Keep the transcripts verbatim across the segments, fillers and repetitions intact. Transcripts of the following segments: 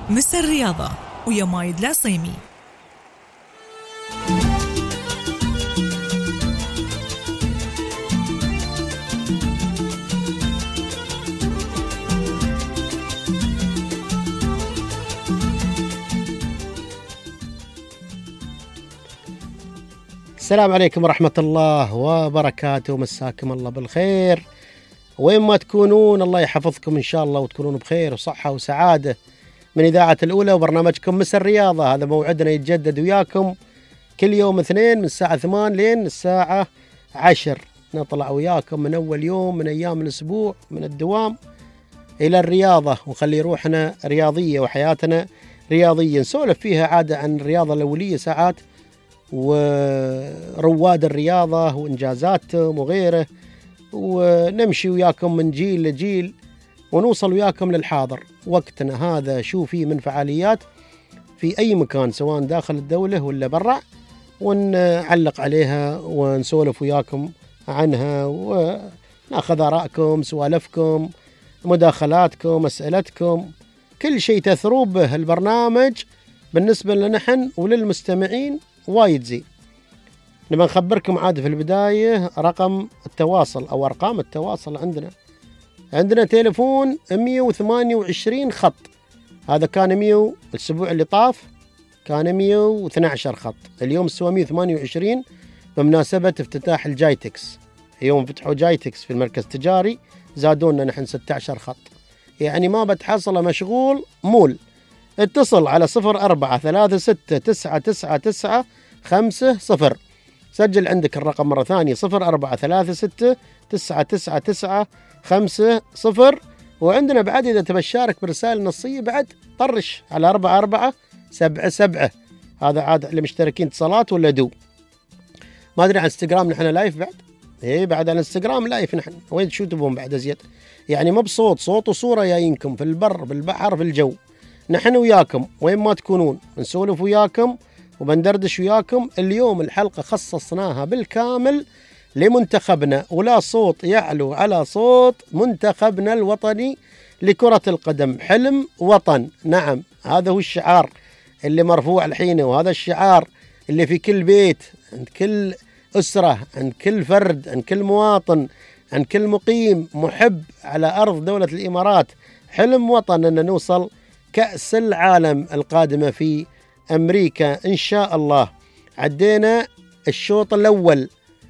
مس الرياضة ويا مايد العصيمي. السلام عليكم ورحمة الله وبركاته، مساكم الله بالخير وين ما تكونون، الله يحفظكم إن شاء الله وتكونون بخير وصحة وسعادة. من إذاعة الأولى وبرنامجكم مس الرياضة، هذا موعدنا يتجدد وياكم كل يوم اثنين من الساعة ثمان لين الساعة عشر. نطلع وياكم من أول يوم من أيام الأسبوع من الدوام إلى الرياضة، ونخلي روحنا رياضية وحياتنا رياضية، نسولف فيها عادة عن الرياضة الأولية ساعات ورواد الرياضة وإنجازاتهم وغيره، ونمشي وياكم من جيل لجيل ونوصل وياكم للحاضر. وقتنا هذا شو فيه من فعاليات في أي مكان سواء داخل الدولة ولا برا، ونعلق عليها ونسولف وياكم عنها وناخذ آرائكم، سوالفكم، مداخلاتكم، أسئلتكم، كل شيء تثروا به البرنامج بالنسبة لنا نحن وللمستمعين وايد زين. نبى نخبركم عاد في البداية رقم التواصل أو أرقام التواصل. عندنا عندنا تليفون مية وثمانية وعشرين خط، هذا كان مية الأسبوع اللي طاف كان مية واثني عشر خط، اليوم سوى مية وثمانية وعشرين بمناسبة افتتاح الجايتكس. يوم فتحوا جايتكس في المركز التجاري زادونا نحن ستة عشر خط، يعني ما بتحصل مشغول مول. اتصل على صفر أربعة ثلاثة ستة تسعة تسعة تسعة خمسة صفر، سجل عندك الرقم مرة ثانية صفر أربعة ثلاثة ستة تسعة تسعة تسعة خمسة صفر. وعندنا بعد إذا تبى تشارك برسالة نصية بعد طرش على أربعة أربعة سبعة سبعة، هذا عاد لمشتركين اتصالات ولا دو. ما أدري عن انستغرام نحن لايف بعد، إيه بعد على انستغرام لايف نحن، وين شو تبون بعد أزيد؟ يعني ما بصوت، صوت وصورة جايينكم في البر بالبحر في الجو، نحن وياكم وين ما تكونون نسولف وياكم وبندردش وياكم. اليوم الحلقة خصصناها بالكامل لمنتخبنا، ولا صوت يعلو على صوت منتخبنا الوطني لكرة القدم. حلم وطن، نعم هذا هو الشعار اللي مرفوع الحين، وهذا الشعار اللي في كل بيت، عند كل أسرة، عند كل فرد، عند كل مواطن، عند كل مقيم محب على أرض دولة الإمارات. حلم وطن أن نوصل كأس العالم القادمة في أمريكا إن شاء الله. عدينا الشوط الأول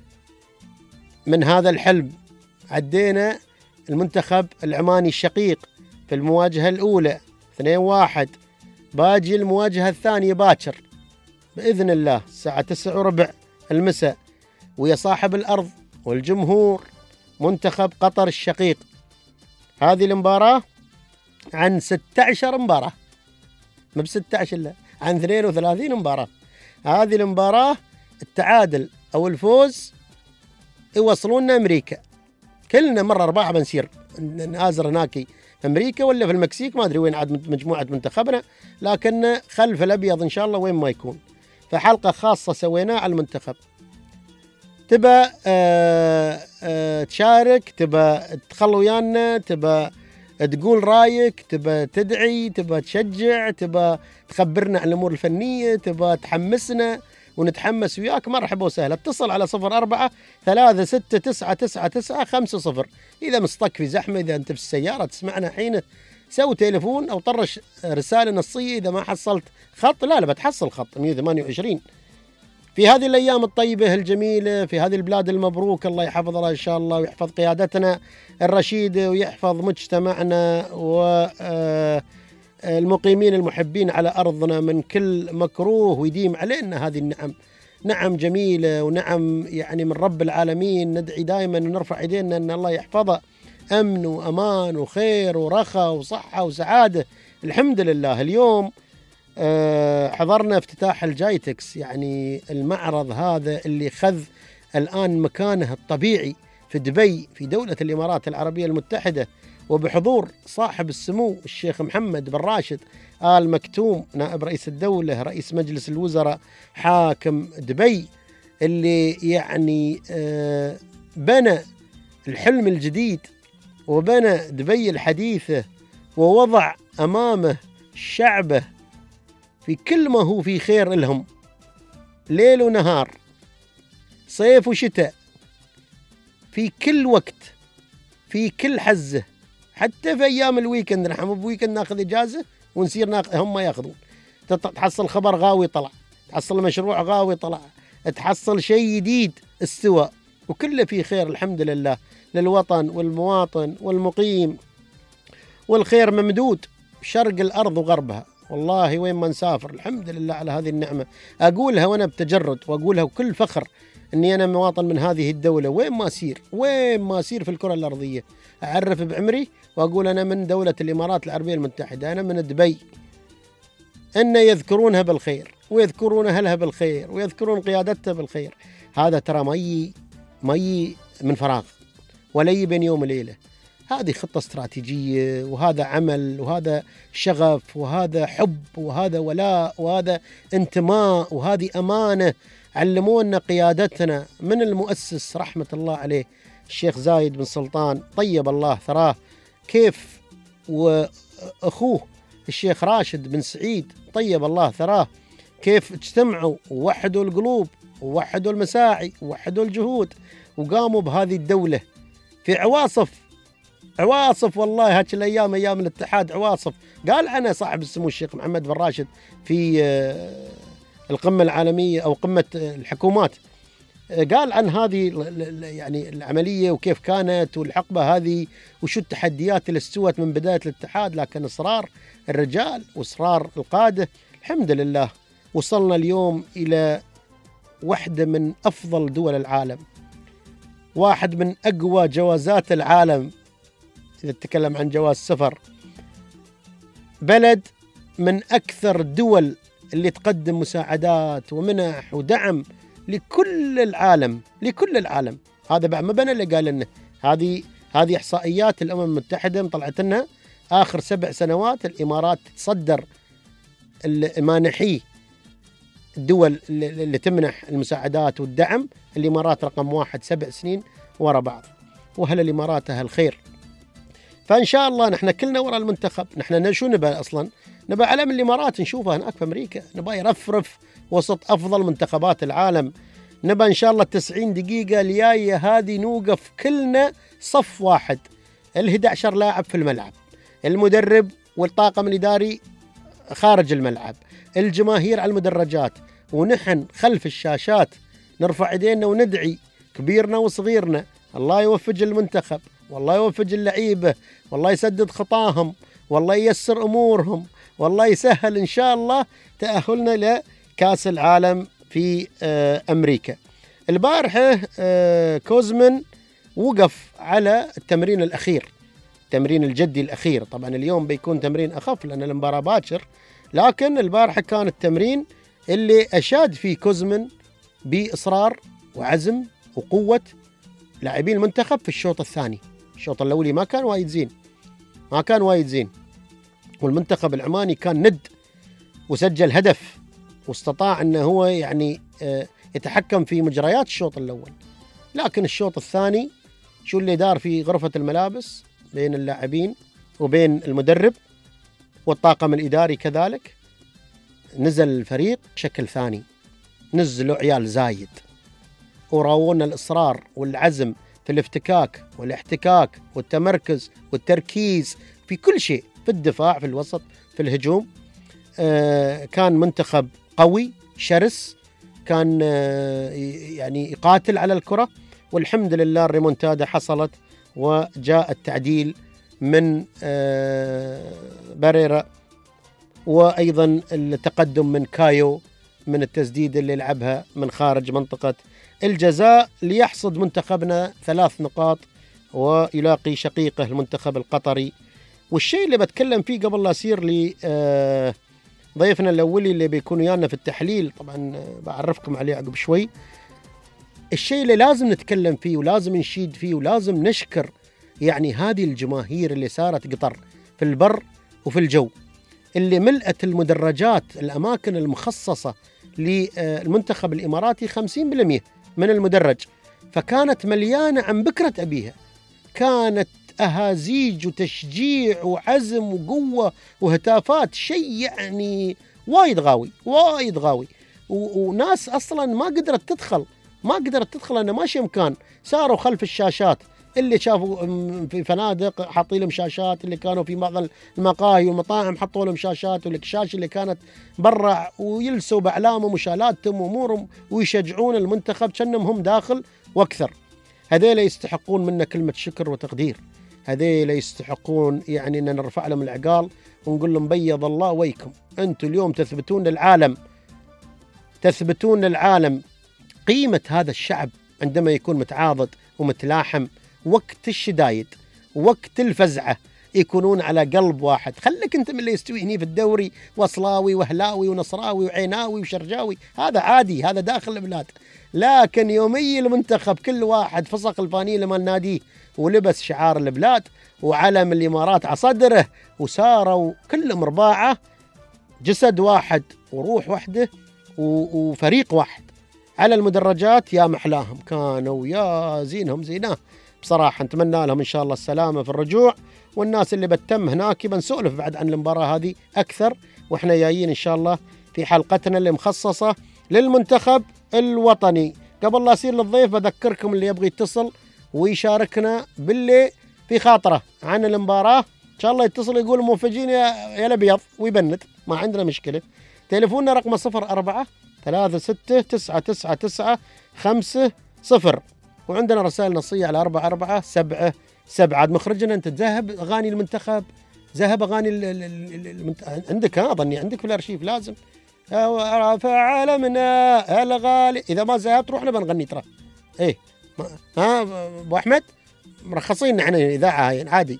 من هذا الحلم، عدينا المنتخب العماني الشقيق في المواجهة الأولى اثنين واحد، باجي المواجهة الثانية باكر بإذن الله الساعة تسعة وربع المساء ويا صاحب الأرض والجمهور منتخب قطر الشقيق. هذه المباراة عن ستة عشر مباراة، ما بستة عشر لا، عن اثنين وثلاثين مباراة. هذه المباراة التعادل أو الفوز يوصلوننا أمريكا، كلنا مرة أربعة بنصير نآزر هناك في أمريكا ولا في المكسيك، ما أدري وين عاد مجموعة منتخبنا، لكن خلف الأبيض إن شاء الله وين ما يكون. فحلقة خاصة سويناها على المنتخب. تبى آه آه تشارك، تبى تخلوا ويانا، تبى تقول رايك، تبى تدعي، تبى تشجع، تبى تخبرنا عن الأمور الفنية، تبى تحمسنا ونتحمس وياك، مرحبا وسهلا. اتصل على صفر أربعة ثلاثة ستة تسعة تسعة تسعة خمسة صفر. إذا مصطك في زحمة، إذا أنت في السيارة تسمعنا حين، سوي تليفون أو طرش رسالة نصية. إذا ما حصلت خط لا لا بتحصل خط مية وثمانية وعشرين في هذه الأيام الطيبة الجميلة في هذه البلاد المبروك. الله يحفظها إن شاء الله ويحفظ قيادتنا الرشيدة ويحفظ مجتمعنا والمقيمين المحبين على أرضنا من كل مكروه، ويديم علينا هذه النعم، نعم جميلة ونعم يعني من رب العالمين. ندعي دائما ونرفع يدينا أن الله يحفظها، أمن وأمان وخير ورخاء وصحة وسعادة. الحمد لله. اليوم حضرنا افتتاح الجايتكس، يعني المعرض هذا اللي خذ الآن مكانه الطبيعي في دبي في دولة الإمارات العربية المتحدة، وبحضور صاحب السمو الشيخ محمد بن راشد آل مكتوم نائب رئيس الدولة رئيس مجلس الوزراء حاكم دبي، اللي يعني بنى الحلم الجديد وبنى دبي الحديثة ووضع أمامه شعبه في كل ما هو في خير لهم، ليل ونهار، صيف وشتاء، في كل وقت، في كل حزة، حتى في أيام الويكند. نحن بويكند ناخذ إجازة ونصير ناخذ، هم ياخذون. تحصل خبر غاوي طلع، تحصل مشروع غاوي طلع، تحصل شيء جديد استوى، وكله في خير الحمد لله للوطن والمواطن والمقيم، والخير ممدود شرق الأرض وغربها. والله وين ما نسافر الحمد لله على هذه النعمة. أقولها وأنا بتجرد، وأقولها بكل فخر أني أنا مواطن من هذه الدولة. وين ما أسير وين ما أسير في الكرة الأرضية أعرف بعمري وأقول أنا من دولة الإمارات العربية المتحدة، أنا من دبي. أن يذكرونها بالخير ويذكرون أهلها بالخير ويذكرون قيادتها بالخير. هذا ترى مي مي من فراغ ولي بين يوم وليلة. هذه خطة استراتيجية، وهذا عمل، وهذا شغف، وهذا حب، وهذا ولاء، وهذا انتماء، وهذه أمانة علمونا قيادتنا من المؤسس رحمة الله عليه الشيخ زايد بن سلطان طيب الله ثراه، كيف وأخوه الشيخ راشد بن سعيد طيب الله ثراه، كيف اجتمعوا ووحدوا القلوب ووحدوا المساعي ووحدوا الجهود وقاموا بهذه الدولة في عواصف عواصف. والله هاتش الأيام أيام الاتحاد عواصف. قال عنها صاحب السمو الشيخ محمد بن راشد في القمة العالمية أو قمة الحكومات، قال عن هذه يعني العملية وكيف كانت والحقبة هذه وشو التحديات اللي استوت من بداية الاتحاد، لكن إصرار الرجال وإصرار القادة الحمد لله وصلنا اليوم إلى واحدة من أفضل دول العالم، واحد من أقوى جوازات العالم إذا تتكلم عن جواز سفر، بلد من أكثر الدول اللي تقدم مساعدات ومنح ودعم لكل العالم لكل العالم. هذا بعد ما بنا اللي قال لنا، هذه هذه إحصائيات الأمم المتحدة مطلعت لنا آخر سبع سنوات الإمارات تصدر المانحي الدول اللي تمنح المساعدات والدعم. الإمارات رقم واحد سبع سنين ورا بعض، وهل الإمارات أهل خير. فإن شاء الله نحن كلنا ورا المنتخب. نحن شو نبى أصلا؟ نبى علم الإمارات نشوفها هناك في أمريكا، نبى يرفرف وسط أفضل منتخبات العالم. نبى إن شاء الله التسعين دقيقة الجاية هذه نوقف كلنا صف واحد، الإحدى عشر لاعب في الملعب، المدرب والطاقم الإداري خارج الملعب، الجماهير على المدرجات، ونحن خلف الشاشات نرفع ايدينا وندعي كبيرنا وصغيرنا الله يوفق المنتخب، والله يوفق اللعيبة، والله يسدد خطاهم، والله ييسر أمورهم، والله يسهل إن شاء الله تأهلنا لكأس العالم في أمريكا. البارحة كوزمن وقف على التمرين الأخير، التمرين الجدي الأخير. طبعا اليوم بيكون تمرين أخف لأن المباراة باكر، لكن البارحة كان التمرين اللي أشاد فيه كوزمن بإصرار وعزم وقوة لاعبين المنتخب في الشوط الثاني. الشوط الأولي ما كان وايد زين، ما كان وايد زين، والمنتخب العماني كان ند وسجل هدف واستطاع أنه هو يعني يتحكم في مجريات الشوط الأول. لكن الشوط الثاني شو اللي دار في غرفة الملابس بين اللاعبين وبين المدرب والطاقم الإداري كذلك؟ نزل الفريق بشكل ثاني، نزلوا عيال زايد وراونا الإصرار والعزم في الافتكاك والاحتكاك والتمركز والتركيز في كل شيء، في الدفاع، في الوسط، في الهجوم. آه كان منتخب قوي شرس، كان آه يعني يقاتل على الكرة، والحمد لله الريمونتادا حصلت وجاء التعديل من آه باريرا، وأيضا التقدم من كايو من التسديد اللي لعبها من خارج منطقة الجزاء ليحصد منتخبنا ثلاث نقاط ويلاقي شقيقه المنتخب القطري. والشيء اللي بتكلم فيه قبل لا أصير لي آه ضيفنا الأولي اللي بيكون ويانا في التحليل، طبعا بعرفكم عليه عقب شوي، الشيء اللي لازم نتكلم فيه ولازم نشيد فيه ولازم نشكر يعني هذه الجماهير اللي صارت قطر في البر وفي الجو، اللي ملأت المدرجات الأماكن المخصصة للمنتخب الإماراتي خمسين بالمئة من المدرج، فكانت مليانة عن بكرة أبيها. كانت أهازيج وتشجيع وعزم وقوة وهتافات، شيء يعني وايد غاوي وايد غاوي. وناس أصلا ما قدرت تدخل ما قدرت تدخل أنه ماشي مكان، صاروا خلف الشاشات. اللي شافوا في فنادق حاطين لهم شاشات، اللي كانوا في بعض المقاهي والمطاعم حطوا لهم شاشات، والكشاش اللي كانت برا، ويلسوا بأعلامهم وشالاتهم وأمورهم ويشجعون المنتخب كأنهم هم داخل وأكثر. هذيلا يستحقون منا كلمة شكر وتقدير، هذيلا يستحقون يعني أن نرفع لهم العقال ونقول لهم بيض الله ويكم، أنتم اليوم تثبتون للعالم تثبتون للعالم قيمة هذا الشعب عندما يكون متعاضد ومتلاحم. وقت الشدايد وقت الفزعة يكونون على قلب واحد. خلك أنت من اللي يستوي هني في الدوري وصلاوي وهلاوي ونصراوي وعيناوي وشرجاوي، هذا عادي، هذا داخل البلاد. لكن يومي المنتخب كل واحد فسق الفانيلة مال ناديه ولبس شعار البلاد وعلم الإمارات على صدره، وساروا كلهم رباعة، جسد واحد وروح واحدة وفريق واحد على المدرجات. يا محلاهم كانوا، يا زينهم زيناه بصراحة. نتمنى لهم إن شاء الله السلامة في الرجوع، والناس اللي بتتم هناك بنسولف بعد عن المباراة هذه أكثر، وإحنا جايين إن شاء الله في حلقتنا اللي مخصصة للمنتخب الوطني. قبل لا أصير للضيف بذكركم اللي يبغي يتصل ويشاركنا باللي في خاطره عن المباراة إن شاء الله يتصل يقول موفقين يا الأبيض ويبند، ما عندنا مشكلة. تليفوننا رقم صفر أربعة ثلاثة ستة تسعة تسعة تسعة خمسة صفر، وعندنا رسائل نصية على أربعة أربعة سبعة سبعة. عاد مخرجنا أنت تذهب أغاني المنتخب، ذهب أغاني المنت... عندك ها أظني عندك في الأرشيف لازم رفع عالمنا الغالي. إذا ما ذهبت روحنا بنغني ترى. إيه ها أبو أحمد مرخصين نحن إذاعة هاي عادي.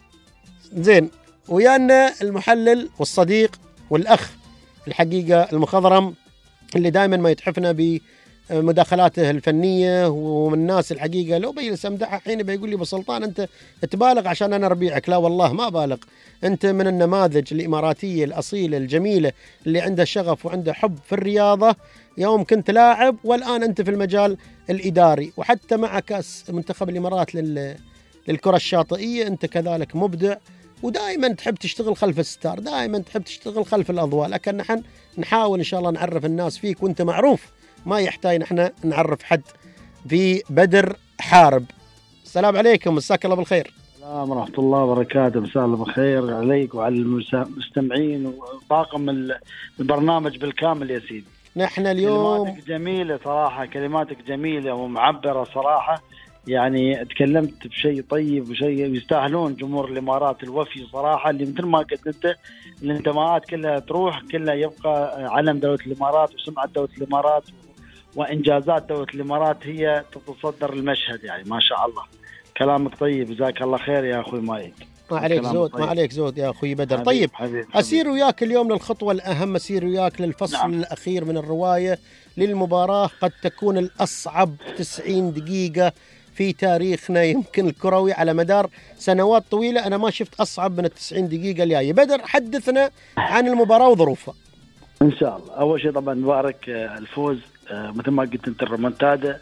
زين، ويانا المحلل والصديق والأخ الحقيقة المخضرم اللي دائما ما يتحفنا بمداخلاته الفنية، ومن الناس الحقيقة لو بيجلس أمدحه حين بيقول لي بسلطان أنت تبالغ عشان أنا ربيعك. لا والله ما بالغ، أنت من النماذج الإماراتية الأصيلة الجميلة اللي عنده شغف وعنده حب في الرياضة. يوم كنت لاعب والآن أنت في المجال الإداري، وحتى مع كأس منتخب الإمارات لل... للكرة الشاطئية أنت كذلك مبدع، ودائما تحب تشتغل خلف الستار، دائما تحب تشتغل خلف الأضواء. لكن نحن نحاول إن شاء الله نعرف الناس فيك، وانت معروف ما يحتاج نحن نعرف حد. في بدر حارب، السلام عليكم، مساك الله بالخير. السلام ورحمة الله وبركاته، مساء الله بالخير عليك وعلى المستمعين وطاقم البرنامج بالكامل يا سيدي. نحن اليوم كلماتك جميلة صراحة، كلماتك جميلة ومعبرة صراحة، يعني تكلمت بشيء طيب وشيء يستاهلون جمهور الإمارات الوفي صراحة، اللي مثل ما قلت أنت الانتماءات كلها تروح، كلها يبقى علم دولة الإمارات وسمعة دولة الإمارات وإنجازات دولة الإمارات هي تتصدر المشهد. يعني ما شاء الله كلامك طيب، جزاك الله خير يا أخوي مايك. ما عليك زود طيب. ما عليك زود يا أخوي بدر. حبيب طيب حبيب أسير وياك اليوم للخطوة الأهم، أسير وياك للفصل نعم. الأخير من الرواية للمباراة، قد تكون الأصعب تسعين دقيقة في تاريخنا يمكن الكروي على مدار سنوات طويلة. أنا ما شفت أصعب من التسعين دقيقة الجاية. بدر حدثنا عن المباراة وظروفها. إن شاء الله. أول شيء طبعا مبارك الفوز مثل ما قلت أنت، الريمونتادا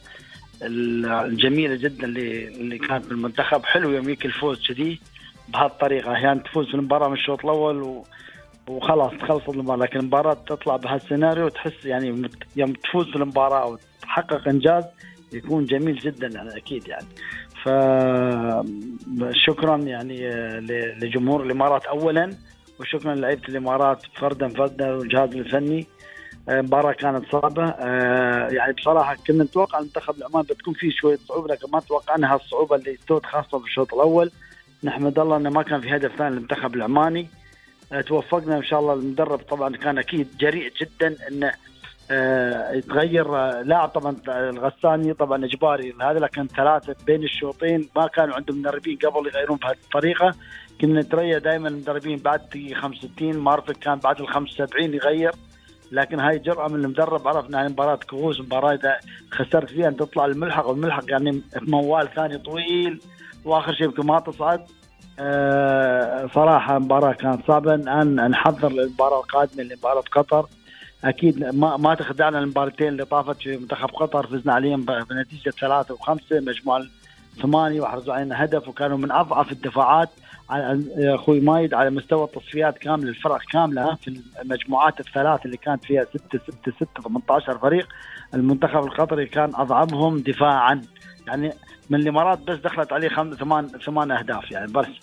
الجميلة جدا اللي اللي كانت بالمنتخب. حلو يوميك الفوز كذي بهالطريقة، أحيانا يعني تفوز في المباراة من الشوط الأول و... وخلاص تخلص المباراة، لكن المباراة تطلع بهالسيناريو تحس يعني يوم تفوز في المباراة وتحقق إنجاز يكون جميل جدا يعني أكيد يعني. فشكرا يعني لجمهور الإمارات أولا، وشكرا لعيبة الإمارات فردا فردا والجهاز الفني. مباراة كانت صعبة يعني بصراحة، كنا نتوقع المنتخب العمان بتكون فيه شوية صعوبة، لكن ما توقعنا هالصعوبة اللي استوت خاصة في الشوط الأول. نحمد الله أنه ما كان في هدف ثاني للمنتخب العماني. توفقنا إن شاء الله. المدرب طبعا كان أكيد جريء جدا إنه يتغير لاعب، طبعا الغساني طبعا إجباري هذا، لكن ثلاثة بين الشوطين ما كانوا عندهم مدربين قبل يغيرون بهذه الطريقة. كنا نتريا دائما المدربين بعد خمسة وستين، مارفك كان بعد ال خمسة وسبعين يغير، لكن هاي جرأة من المدرب. عرفنا هاي مباراة كؤوس، مباراة إذا خسرت فيها أن تطلع الملحق، والملحق يعني موال ثاني طويل، وآخر شيء يمكن ما تصعد. أه صراحة مباراة كانت صعبة. الآن نحضر للمباراة القادمة لمباراة قطر. أكيد ما ما تخدعنا المباراتين اللي طافت في منتخب قطر، فزنا عليهم بنتيجة ثلاثة وخمسة. مجموعة ثمانية وحرزوا علينا هدف، وكانوا من أضعف الدفاعات على أخوي مايد على مستوى التصفيات كاملة، الفرق كاملة في المجموعات الثلاث اللي كانت فيها ستة ستة ستة ثمانية عشر فريق. المنتخب القطري كان أضعفهم دفاعا، يعني من الإمارات بس دخلت عليه خمس ثمان ثمان أهداف يعني بس.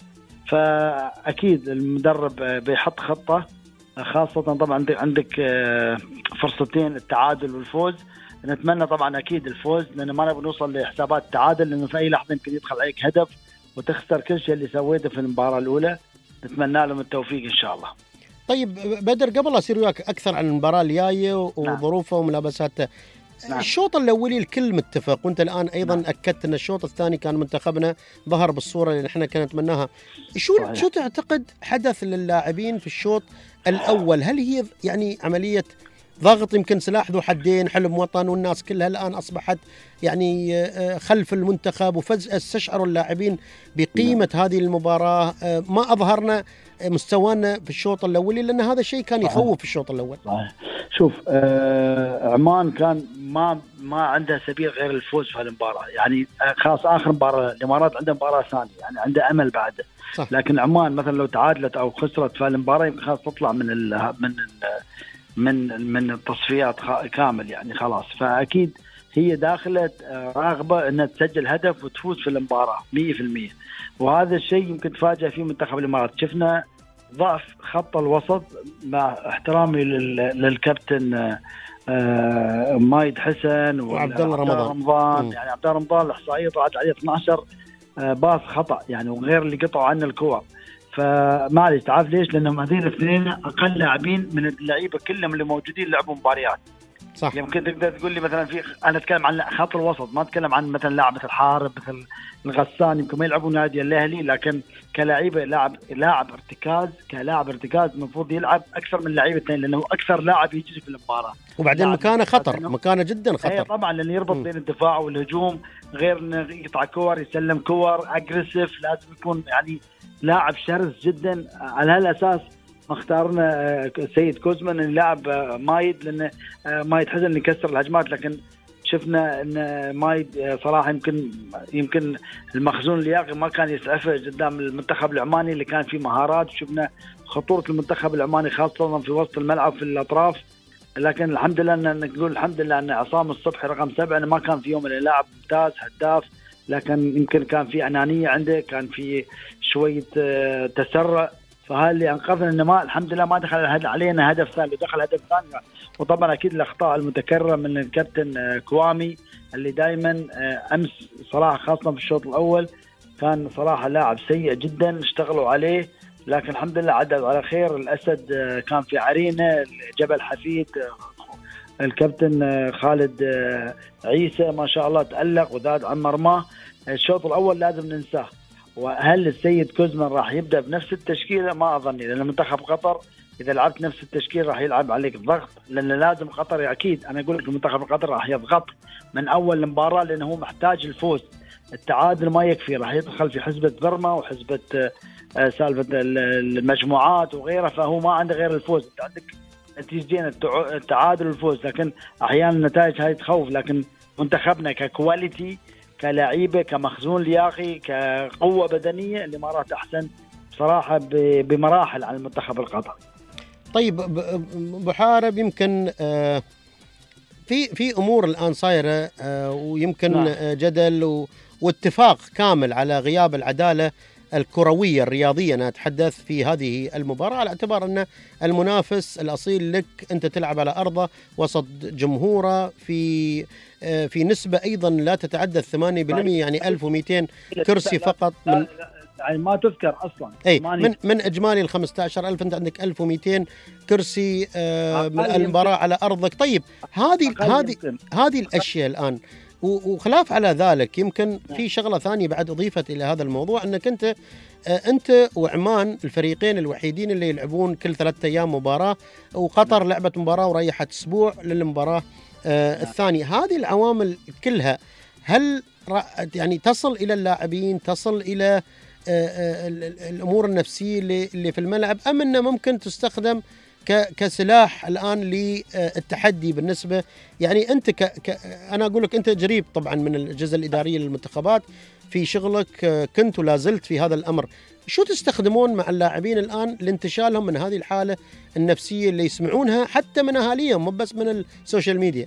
فأكيد المدرب بيحط خطة، خاصة طبعا عندك عندك فرصتين التعادل والفوز. نتمنى طبعا أكيد الفوز، لأن ما نبغى نوصل لحسابات التعادل، لأنه في أي لحظة يمكن يدخل عليك هدف وتخسر كل شيء اللي سويته في المباراة الأولى. نتمنى لهم التوفيق إن شاء الله. طيب بدر، قبل أصير وياك أكثر عن المباراة الجاية وظروفها وملابساتها، نعم. الشوط الأولي الكل متفق، وأنت الآن أيضا نعم. أكدت أن الشوط الثاني كان منتخبنا ظهر بالصورة اللي نحن كنا نتمناها. شو صحيح. شو تعتقد حدث للاعبين في الشوط الأول؟ هل هي يعني عملية ضغط، يمكن سلاح ذو حدين، حلم وطن، والناس كلها الآن أصبحت يعني خلف المنتخب، وفجأة استشعروا اللاعبين بقيمة نعم. هذه المباراة، ما أظهرنا مستوانا في الشوط الأولي، لأن هذا الشيء كان يخوف في الشوط الأول. صحيح. شوف آه عمان كان ما ما عنده سبيل غير الفوز في المباراة، يعني خاص آخر مباراة الإمارات عنده مباراة ثانية، يعني عنده أمل بعده. صح. لكن عمان مثلا لو تعادلت أو خسرت في المباراة يمكن خلاص تطلع من ال من ال من من التصفيات كامل يعني خلاص. فأكيد هي داخلة راغبة أنها تسجل هدف وتفوز في المباراة مية في المية، وهذا الشيء يمكن تفاجأ فيه منتخب الإمارات. شفنا ضعف خط الوسط، مع احترامي للكابتن مايد حسن وعبد الله رمضان, رمضان. يعني عبد الله رمضان الإحصائية طلعت عليه اثنا عشر باص خطأ يعني، وغير اللي قطعوا عنه الكور. فمعلش تعرف ليش؟ لأنهم هذين الاثنين أقل لاعبين من اللعيبة كلهم اللي موجودين لعبوا مباريات. صح. يمكن تقدر تقول لي مثلا في، أنا أتكلم عن خط الوسط، ما أتكلم عن مثلا لاعب الحارب مثل الغسان، يمكن ما يلعبوا نادي الأهلي، لكن كلاعيبة لاعب لاعب ارتكاز كلاعب ارتكاز المفروض يلعب أكثر من لاعب اثنين، لأنه أكثر لاعب يجي في المباراة. وبعدين مكانه خطر، مكانه جدا خطر. هي طبعا لأنه يربط بين الدفاع والهجوم، غير إنه يقطع كور، يسلم كور، أجريسيف، لازم يكون يعني لاعب شرس جدا. على هالأساس ما اختارنا سيد كوزمان اللاعب مايد، لأن مايد حزن يكسر الهجمات، لكن شفنا ان مايد صراحه يمكن يمكن المخزون اللياقي ما كان يسعفه قدام المنتخب العماني اللي كان فيه مهارات. شفنا خطوره المنتخب العماني خاصه في وسط الملعب في الاطراف. لكن الحمد لله ان نقول الحمد لله ان عصام الصبحي رقم سبعة ما كان في يوم من لاعب ممتاز هداف، لكن يمكن كان في انانيه عنده، كان في شويه تسرع، فهذا اللي انقذنا ان ما الحمد لله ما دخل علينا هدف ثاني، دخل هدف ثاني. وطبعا اكيد الاخطاء المتكرره من الكابتن كوامي اللي دائما امس صراحه خاصه في الشوط الاول كان صراحه لاعب سيء جدا، اشتغلوا عليه، لكن الحمد لله عدل على خير. الاسد كان في عرينه، جبل حفيد الكابتن خالد عيسى ما شاء الله تألق وزاد عن مرماه. الشوط الاول لازم ننساه. وهل السيد كوزمان راح يبدأ بنفس التشكيلة؟ ما أظني، لأن منتخب قطر إذا لعبت نفس التشكيل راح يلعب عليك الضغط، لأن لازم قطر أكيد أنا أقول لك المنتخب القطري راح يضغط من أول المباراة، لأنه هو محتاج الفوز. التعادل ما يكفي، راح يدخل في حسبة برما وحسبة سالفة المجموعات وغيرها، فهو ما عنده غير الفوز. أنت عندك نتيجتين التعادل والفوز، لكن أحيانا النتائج هاي تخوف. لكن منتخبنا ككواليتي كلاعيبه كمخزون لياقي كقوه بدنيه الامارات احسن بصراحه بمراحل عن المنتخب القطري. طيب بحارب، يمكن في في امور الان صايره ويمكن نعم. جدل واتفاق كامل على غياب العداله الكرويه الرياضيه. انا اتحدث في هذه المباراه على اعتبار ان المنافس الاصيل لك انت تلعب على ارضه وسط جمهوره في في نسبة أيضا لا تتعدى ثمانية بالمئة، يعني ألف ومئتين كرسي فقط من يعني ما تذكر أصلا أي من من إجمالي ال خمسة عشر ألف أنت عندك ألف ومئتين كرسي آه المباراة على أرضك. طيب هذه هذه هذه الأشياء الآن، وخلاف على ذلك يمكن في شغلة ثانية بعد أضيفت إلى هذا الموضوع، أنك أنت آه أنت وعمان الفريقين الوحيدين اللي يلعبون كل ثلاثة أيام مباراة، وقطر لعبت مباراة وريحت أسبوع للمباراة آه الثاني. هذه العوامل كلها هل يعني تصل إلى اللاعبين، تصل إلى آه آه الأمور النفسية اللي, اللي في الملعب، أم أنه ممكن تستخدم كسلاح الآن للتحدي بالنسبة يعني أنت ك ك أنا أقول لك أنت جريب طبعا من الجزء الإداري للمنتخبات، في شغلك كنت ولا زلت في هذا الأمر، شو تستخدمون مع اللاعبين الآن لانتشالهم من هذه الحالة النفسية اللي يسمعونها حتى من أهاليهم مو بس من السوشيال ميديا؟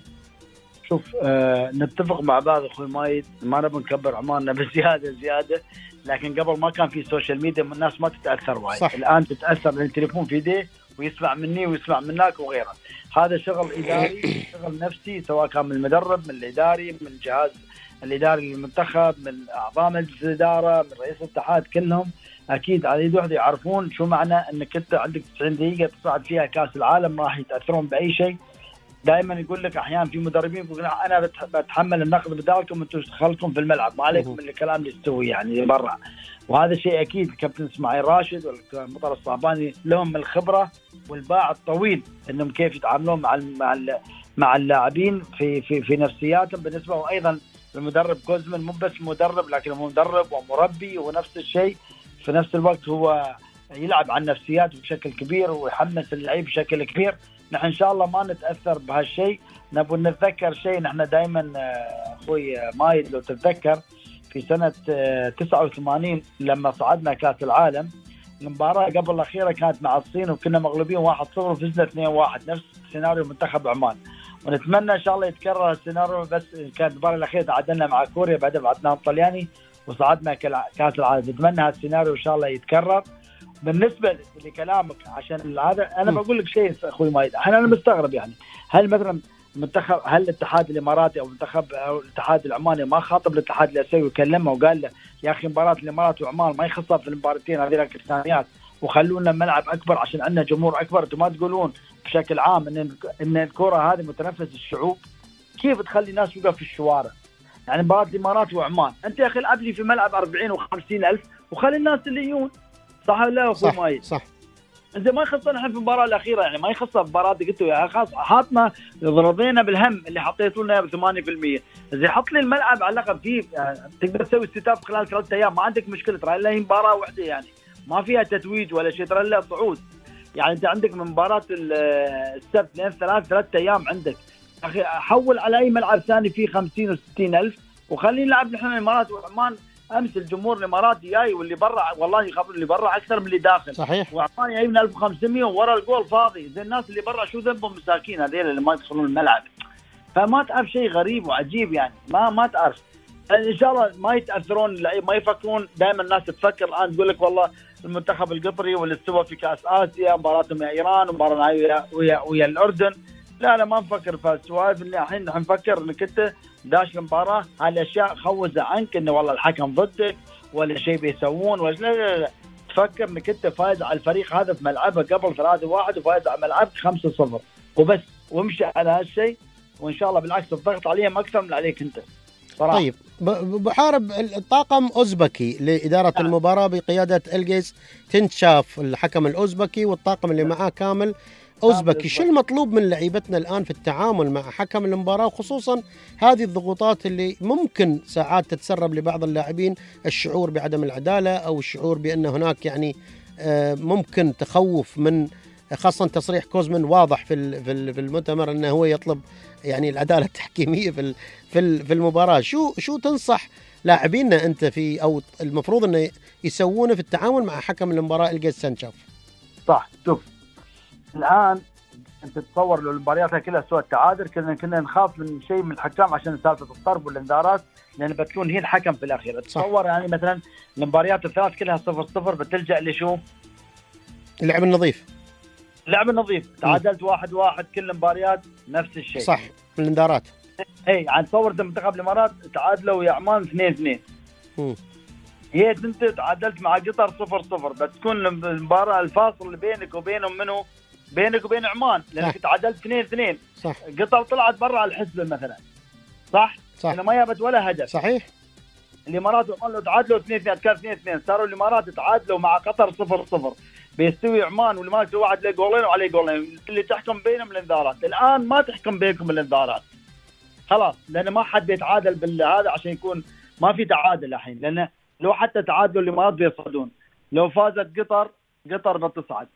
شوف آه نتفق مع بعض أخوي مايد، ما نبي نكبر عماننا بزيادة زيادة، لكن قبل ما كان في سوشيال ميديا الناس ما تتأثر وايد، الآن تتأثر لأن التليفون في يديه ويسمع مني ويسمع منك وغيره. هذا شغل إداري شغل نفسي، سواء كان من المدرب من الإداري من الجهاز الإداري للمنتخب من أعضاء مجلس الإدارة من رئيس الاتحاد، كلهم أكيد على يد واحدة يعرفون شو معنى أنك أنت عندك تسعين دقيقة تصعد فيها كأس العالم، ما راح يتأثرون بأي شيء. دائما يقول لك أحيانا في مدربين يقول أنا بتحمل النقد بدالكم أنتم دخلكم في الملعب، ما عليكم من الكلام اللي يستوي يعني برا. وهذا شيء أكيد الكابتن اسماعيل راشد والمطر الصعباني لهم الخبرة والباع الطويل أنهم كيف يتعاملون مع مع مع اللاعبين في في في نفسياتهم بالنسبة. وأيضا المدرب كوزمن مو بس مدرب لكن هو مدرب ومربي، ونفس الشيء في نفس الوقت هو يلعب على النفسيات بشكل كبير ويحمس اللعيب بشكل كبير. نحن إن شاء الله ما نتأثر بهالشيء. نبغى نتذكر شيء، نحن دائما أخوي مايد لو تتذكر في سنة تسعة وثمانين لما صعدنا كأس العالم، المباراة قبل الأخيرة كانت مع الصين وكنا مغلوبين واحد صفر وفزنا اثنين واحد، نفس سيناريو منتخب عمان. ونتمنى إن شاء الله يتكرر السيناريو، بس كانت المباراة الأخيرة تعادلنا مع كوريا بعدها بعدنا الطلياني وصعدنا كأس العالم. نتمنى هالسيناريو إن شاء الله يتكرر. بالنسبة لكلامك عشان هذا أنا بقول لك شيء أخوي مايد، أنا أنا مستغرب يعني هل مثلا منتخب هل الاتحاد الإماراتي أو منتخب أو الاتحاد العماني ما خاطب الاتحاد الآسيوي وكلمه وقال له يا أخي مباراة الإمارات وعمان ما يخصها في المباراتين هذه الثانيات وخلونا ملعب أكبر عشان عندنا جمهور أكبر. أنتم ما تقولون بشكل عام إن إن الكرة هذه متنفس الشعوب، كيف تخلي الناس توقف في الشوارع؟ يعني مباراة الإمارات وعمان أنت يا أخي العب لي في ملعب أربعين وخمسين ألف وخلي الناس اللي يجون، صح ولا لا أخوي مايد؟ صح. إنت ما يخصنا نحن في المباراة الأخيرة، يعني ما يخصنا المباراة دي، قلتوا يا خلاص حاطنا رضينا بالهم اللي حطيتوا لنا ب ثمانية بالمئة، إذا حط لي الملعب على الأقل فيه يعني تقدر تسوي استتاف خلال ثلاثة أيام ما عندك مشكلة، ترى لا هي مباراة واحدة يعني ما فيها تتويج ولا شيء، ترى لا صعود. يعني أنت عندك من مباراة السبت لين ثلاث ثلاثة أيام عندك، أخي حول على أي ملعب ثاني فيه خمسين وستين ألف وخلينا نلعب نحن الإمارات وعمان. امس الجمهور الاماراتي جاي واللي برا والله يخبر اللي برا اكثر من اللي داخل، صحيح. وعمان جايبنا ألف وخمسمئة وورا الجول فاضي، زي الناس اللي برا شو ذنبهم مساكين هذول اللي ما يدخلون الملعب. فما تعرف شيء غريب وعجيب يعني ما ما تعرف. ان شاء الله ما يتاثرون ما يفكرون. دائما الناس تفكر الان تقول لك والله المنتخب القطري واللي استوى في كاس اسيا مباراتهم مع ايران ومباراه ويا ويا, ويا الاردن، لا لا ما نفكر في السوالف اللي الحين نفكر انك انت داش المباراه هالاشياء خوزه عنك انه والله الحكم ضدك ولا شيء بيسوون ولا لا, لا, لا. تفكر انك انت فايز على الفريق هذا في ملعبه قبل ثلاثة واحد وفايز على ملعبك خمسة صفر وبس، وامشي على هالشيء وان شاء الله بالعكس الضغط عليهم اكثر من عليك انت صراحة. طيب بحارب الطاقم أوزبكي لإدارة آه. المباراة بقيادة إلجيز تنشاف الحكم الأوزبكي والطاقم اللي معاه كامل أوزبكي، شو المطلوب من لعيبتنا الآن في التعامل مع حكم المباراة، وخصوصا هذه الضغوطات اللي ممكن ساعات تتسرب لبعض اللاعبين الشعور بعدم العدالة أو الشعور بأن هناك يعني ممكن تخوف من، خاصة تصريح كوزمن واضح في في المؤتمر أنه هو يطلب يعني العدالة التحكيمية في في المباراة. شو شو تنصح لاعبيننا أنت في أو المفروض أنه يسوونه في التعامل مع حكم المباراة إلجيز تنشاف؟ صح. شوف الآن أنت تتصور لو المباريات كلها سوى التعادل كنا كنا نخاف من شيء من الحكام عشان سالفة الطرد والانذارات لأن بتكون هي الحكم في الأخير. تتصور يعني مثلا المباريات الثلاث كلها صفر صفر بتلجأ لشو؟ اللعب النظيف. اللعب النظيف. تعادلت واحد واحد كل المباريات نفس الشيء. صح. الانذارات. اي يعني تصور منتخب الإمارات تعادلوا ويا عمان اثنين اثنين. هي انت تعادلت مع قطر صفر صفر بتكون المباراة الفاصل اللي بينك وبينهم منه بينك وبين عمان لأنك تعادلت اثنين اثنين. صح. قطر طلعت برا الحسبة مثلا. صح؟ صح. إنه ما جابت ولا هدف. صحيح. الإمارات وعمان لو تعادلوا اثنين اثنين كان اثنين اثنين صاروا الإمارات تعادلوا مع قطر صفر صفر بيستوي عمان والإمارات واحد له جولين وعليه جولين اللي تحكم بينهم الانذارات. الآن ما تحكم بينكم الانذارات خلاص لأن ما حد بيتعادل بالهذا عشان يكون ما في تعادل الحين لأن لو حتى تعادلوا الإمارات بيصعدون لو فازت قطر قطر بتصعد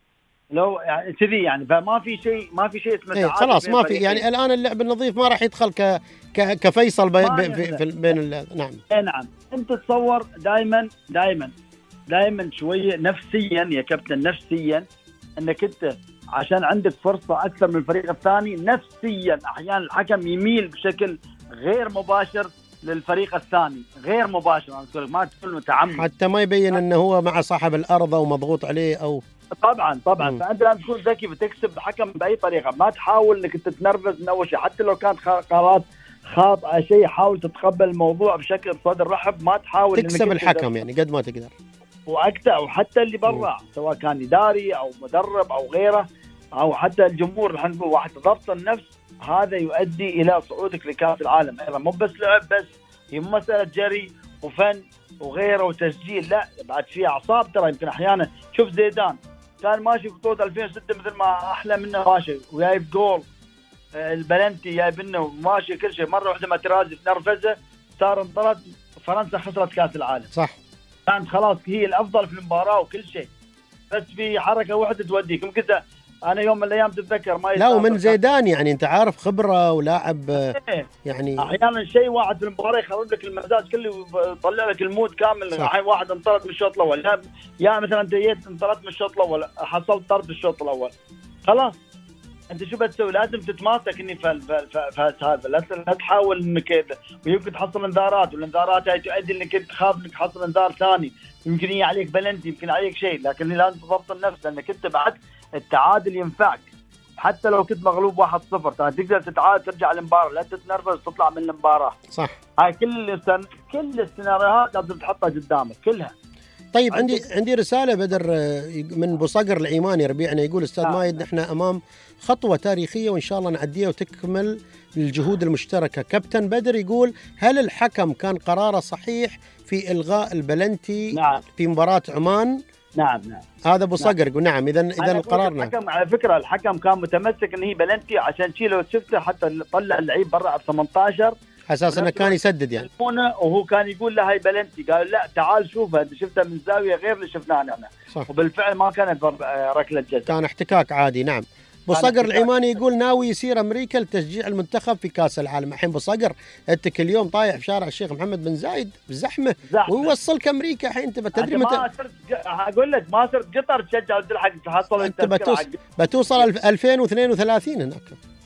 لو يعني كذي يعني، فما في شيء ما في شيء اسمه ايه تعادل خلاص بين ما في فريقين. يعني الان اللعب النظيف ما راح يدخل ك ك كفيصل بين ما بين في يقدر. في بين ال- نعم اي نعم. انت تصور دائما دائما دائما شويه نفسيا يا كابتن، نفسيا انك انت عشان عندك فرصه اكثر من الفريق الثاني، نفسيا احيانا الحكم يميل بشكل غير مباشر للفريق الثاني، غير مباشر. انا اقول لك ما تكون متعمد، حتى ما يبين انه هو مع صاحب الارض او مضغوط عليه او طبعا طبعا. مم. فانت لازم تكون ذكي بتكسب الحكم باي طريقه، ما تحاول انك انت تتنرفز من اول شيء، حتى لو كانت قرارات خاطئه شيء، حاول تتقبل الموضوع بشكل صدر رحب، ما تحاول تكسب إنك الحكم أنت يعني قد ما تقدر. واكثر، وحتى اللي برا سواء كان اداري او مدرب او غيره، او حتى الجمهور. نحن نقول واحد ضبط النفس هذا يؤدي الى صعودك لكاس العالم. ايضا مو بس لعب بس، هي مو مساله جري وفن وغيره وتسجيل، لا بعد في اعصاب. ترى يمكن احيانا شوف زيدان كان ماشي بطولة ألفين وستة مثل ما احلى منه ماشي وجايب جول، آه، البلنتي جايب منه ماشي كل شيء، مره واحده ما ترازي في نرفزه صار انطرد، فرنسا خسرت كاس العالم. صح كانت خلاص هي الافضل في المباراه وكل شيء، بس في حركه واحده توديك. يمكن انا يوم من الايام تتذكر ما لا ومن زيدان يعني انت عارف خبره ولاعب إيه. يعني احيانا شيء واحد في المباراه يخرب لك المزاج كله ويطلع لك المود كامل. صح. الحين واحد انطرد من الشوط الاول، يا يا مثلا انت جيت انطردت من الشوط الاول، حصلت طرد الشوط الاول، خلاص انت شو بتسوي؟ لازم تتماسك اني فاز هذا، لا لا تحاول انك ويمكن تحصل انذارات، والانذارات هاي تؤدي انك تخاف انك تحصل انذار ثاني، يمكن هي عليك بلنتي، يمكن عليك شيء، لكن لازم تضبط النفس لانك انت بعد التعادل ينفعك. حتى لو كنت مغلوب واحد صفر تقدر تتعادل ترجع المباراه، لا تتنرفز تطلع من المباراه. صح. هاي كل السن... كل السيناريوهات لازم تحطها قدامك كلها. طيب عندي عندي رساله بدر من ابو صقر العيماني ربيعنا، يقول استاذ نعم. مايد نحن امام خطوه تاريخيه وان شاء الله نعديها وتكمل الجهود المشتركه. كابتن بدر يقول هل الحكم كان قراره صحيح في الغاء البلنتي نعم. في مباراه عمان؟ نعم نعم. هذا ابو صقر يقول نعم. اذا اذا القرار نعم. الحكم على فكره الحكم كان متمسك ان هي بلنتي، عشان شي لو شفته حتى طلع اللعيب برا ب ثمانية عشر اساس انه كان يسدد يعني، وهو كان يقول له هاي بلنتي، قال لا تعال شوفها انت شفتها من زاويه غير اللي شفناها نحن. صح. وبالفعل ما كانت ركله جزاء، كان احتكاك عادي. نعم. ابو صقر العيماني يقول ناوي يسير امريكا لتشجيع المنتخب في كاس العالم. الحين ابو صقر انت كل يوم طايح في شارع الشيخ محمد بن زايد بزحمه ويوصلك امريكا. الحين انت بتدري متى ما صرت اقول لك ما صرت قطر تشجع وتلحق تحصل انت بتوصل بتوصل ألفين واثنين وثلاثين هناك.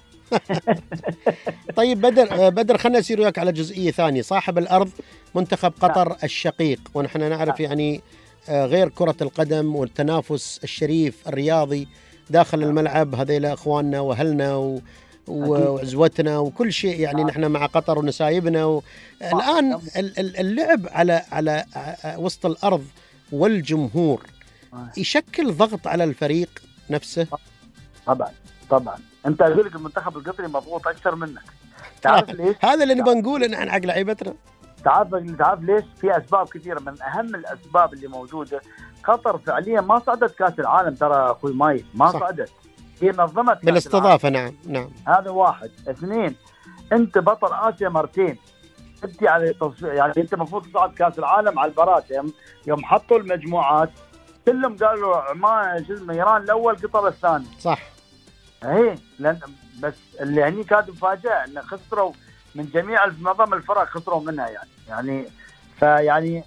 طيب بدر بدر خلينا نسير وياك على جزئيه ثانيه. صاحب الارض منتخب قطر الشقيق، ونحن نعرف يعني غير كره القدم والتنافس الشريف الرياضي داخل الملعب، هذيل اخواننا واهلنا و... وعزوتنا وكل شيء يعني نحن مع قطر ونسايبنا و... الان اللعب على على وسط الارض والجمهور يشكل ضغط على الفريق نفسه. طبعا طبعا. انت اقول لك المنتخب القطري مضغوط اكثر منك، تعرف ليش؟ هذا اللي نبغى نقوله نحن حق لعيبتنا. تعرف تعرف ليش؟ في اسباب كثيره، من اهم الاسباب اللي موجوده قطر فعليا ما صعدت كاس العالم. ترى اخوي ماي ما صح. صعدت، هي نظمت بالاستضافه. نعم نعم. هذا واحد. اثنين، انت بطل اسيا مرتين، انت على يعني انت المفروض تصعد كاس العالم على البرات. يوم حطوا المجموعات كلهم قالوا عمان شو اسمه ايران الاول قطر الثاني. صح. ايه لان بس اللي هني كانت مفاجاه ان خسروا من جميع معظم الفرق، خسروا منها يعني يعني فيعني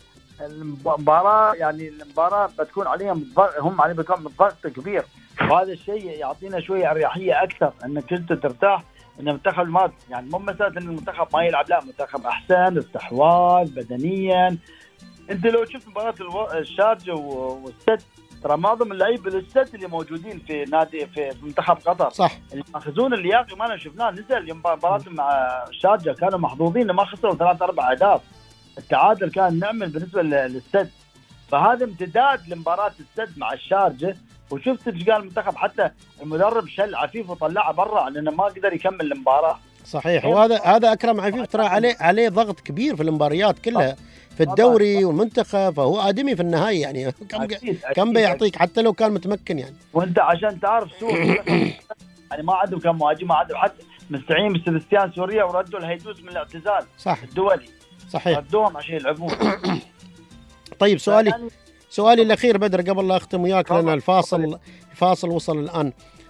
المباراه يعني المباراه بتكون عليهم ضغط، هم عليهم بيكون ضغط كبير، وهذا الشيء يعطينا شويه اريحيه اكثر انك انت ترتاح ان المنتخب ما يعني مو مساله ان المنتخب ما يلعب، لا المنتخب احسن استحواذ بدنيا. انت لو شفت مباراه الشارجه والسد ترى معظم اللعيبه السد اللي موجودين في نادي في منتخب قطر صح اللي ماخذون اللياقي ما شفناه نزل مباراتهم مع الشارجه كانوا محظوظين ما خسروا ثلاث اربع اهداف. التعادل كان نعمل بالنسبه للسد، فهذا امتداد لمباراه السد مع الشارجه. وشفت ايش قال المنتخب، حتى المدرب شل عفيف وطلعه برا لانه ما قدر يكمل المباراه. صحيح. وهذا هذا اكرم عفيف ترى عليه عليه ضغط كبير في المباريات كلها في الدوري والمنتخب، فهو ادمي في النهايه يعني كم أكيد كم بيعطيك حتى لو كان متمكن يعني. وانت عشان تعرف سوريا يعني ما عندهم كم مهاجم، ما عندهم حتى مستعين بسبستيان سوريا وردوا الهيدوس من الاعتزال صح الدولي. صحيح ردوهم عشان يلعبون. طيب سؤالي سؤالي الأخير بدر قبل لا أختم وياك لأن الفاصل الفاصل وصل الآن.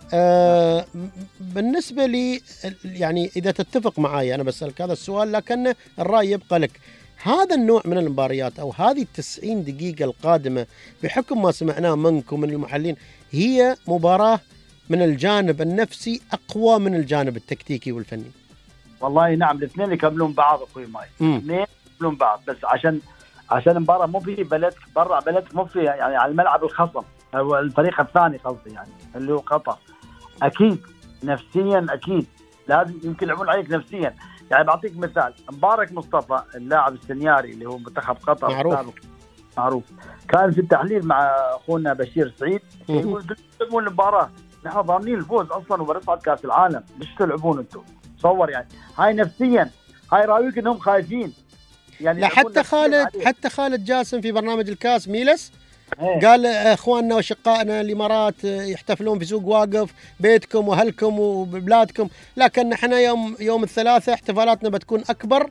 آه بالنسبة لي يعني إذا تتفق معي أنا بسألك هذا السؤال لكن الرأي يبقى لك، هذا النوع من المباريات أو هذه التسعين دقيقة القادمة بحكم ما سمعناه منك ومن المحللين هي مباراة من الجانب النفسي أقوى من الجانب التكتيكي والفني. والله نعم، الاثنين يكملون بعض أخوي ماي، الاثنين يكملون بعض، بس عشان عشان المباراة مو في بلدك برا بلدك، مو في يعني على الملعب الخصم أو الفريق الثاني قصدي يعني اللي هو قطر، أكيد نفسيا أكيد لازم يمكن يلعبون عليك نفسيا. يعني بعطيك مثال، مبارك مصطفى اللاعب السنياري اللي هو منتخب قطر معروف معروف كان في التحليل مع أخونا بشير سعيد يقول تلعبون المباراة نحن ضامنين الفوز أصلا وبنصعد كأس العالم، ليش تلعبون أنتم؟ تصور يعني هاي نفسيا، هاي راويك إنهم خايفين يعني. لا حتى خالد عليه. حتى خالد جاسم في برنامج الكاس ميلس ايه. قال اخواننا وشقائنا الامارات يحتفلون في سوق واقف بيتكم واهلكم وبلادكم، لكن احنا يوم يوم الثلاثاء احتفالاتنا بتكون اكبر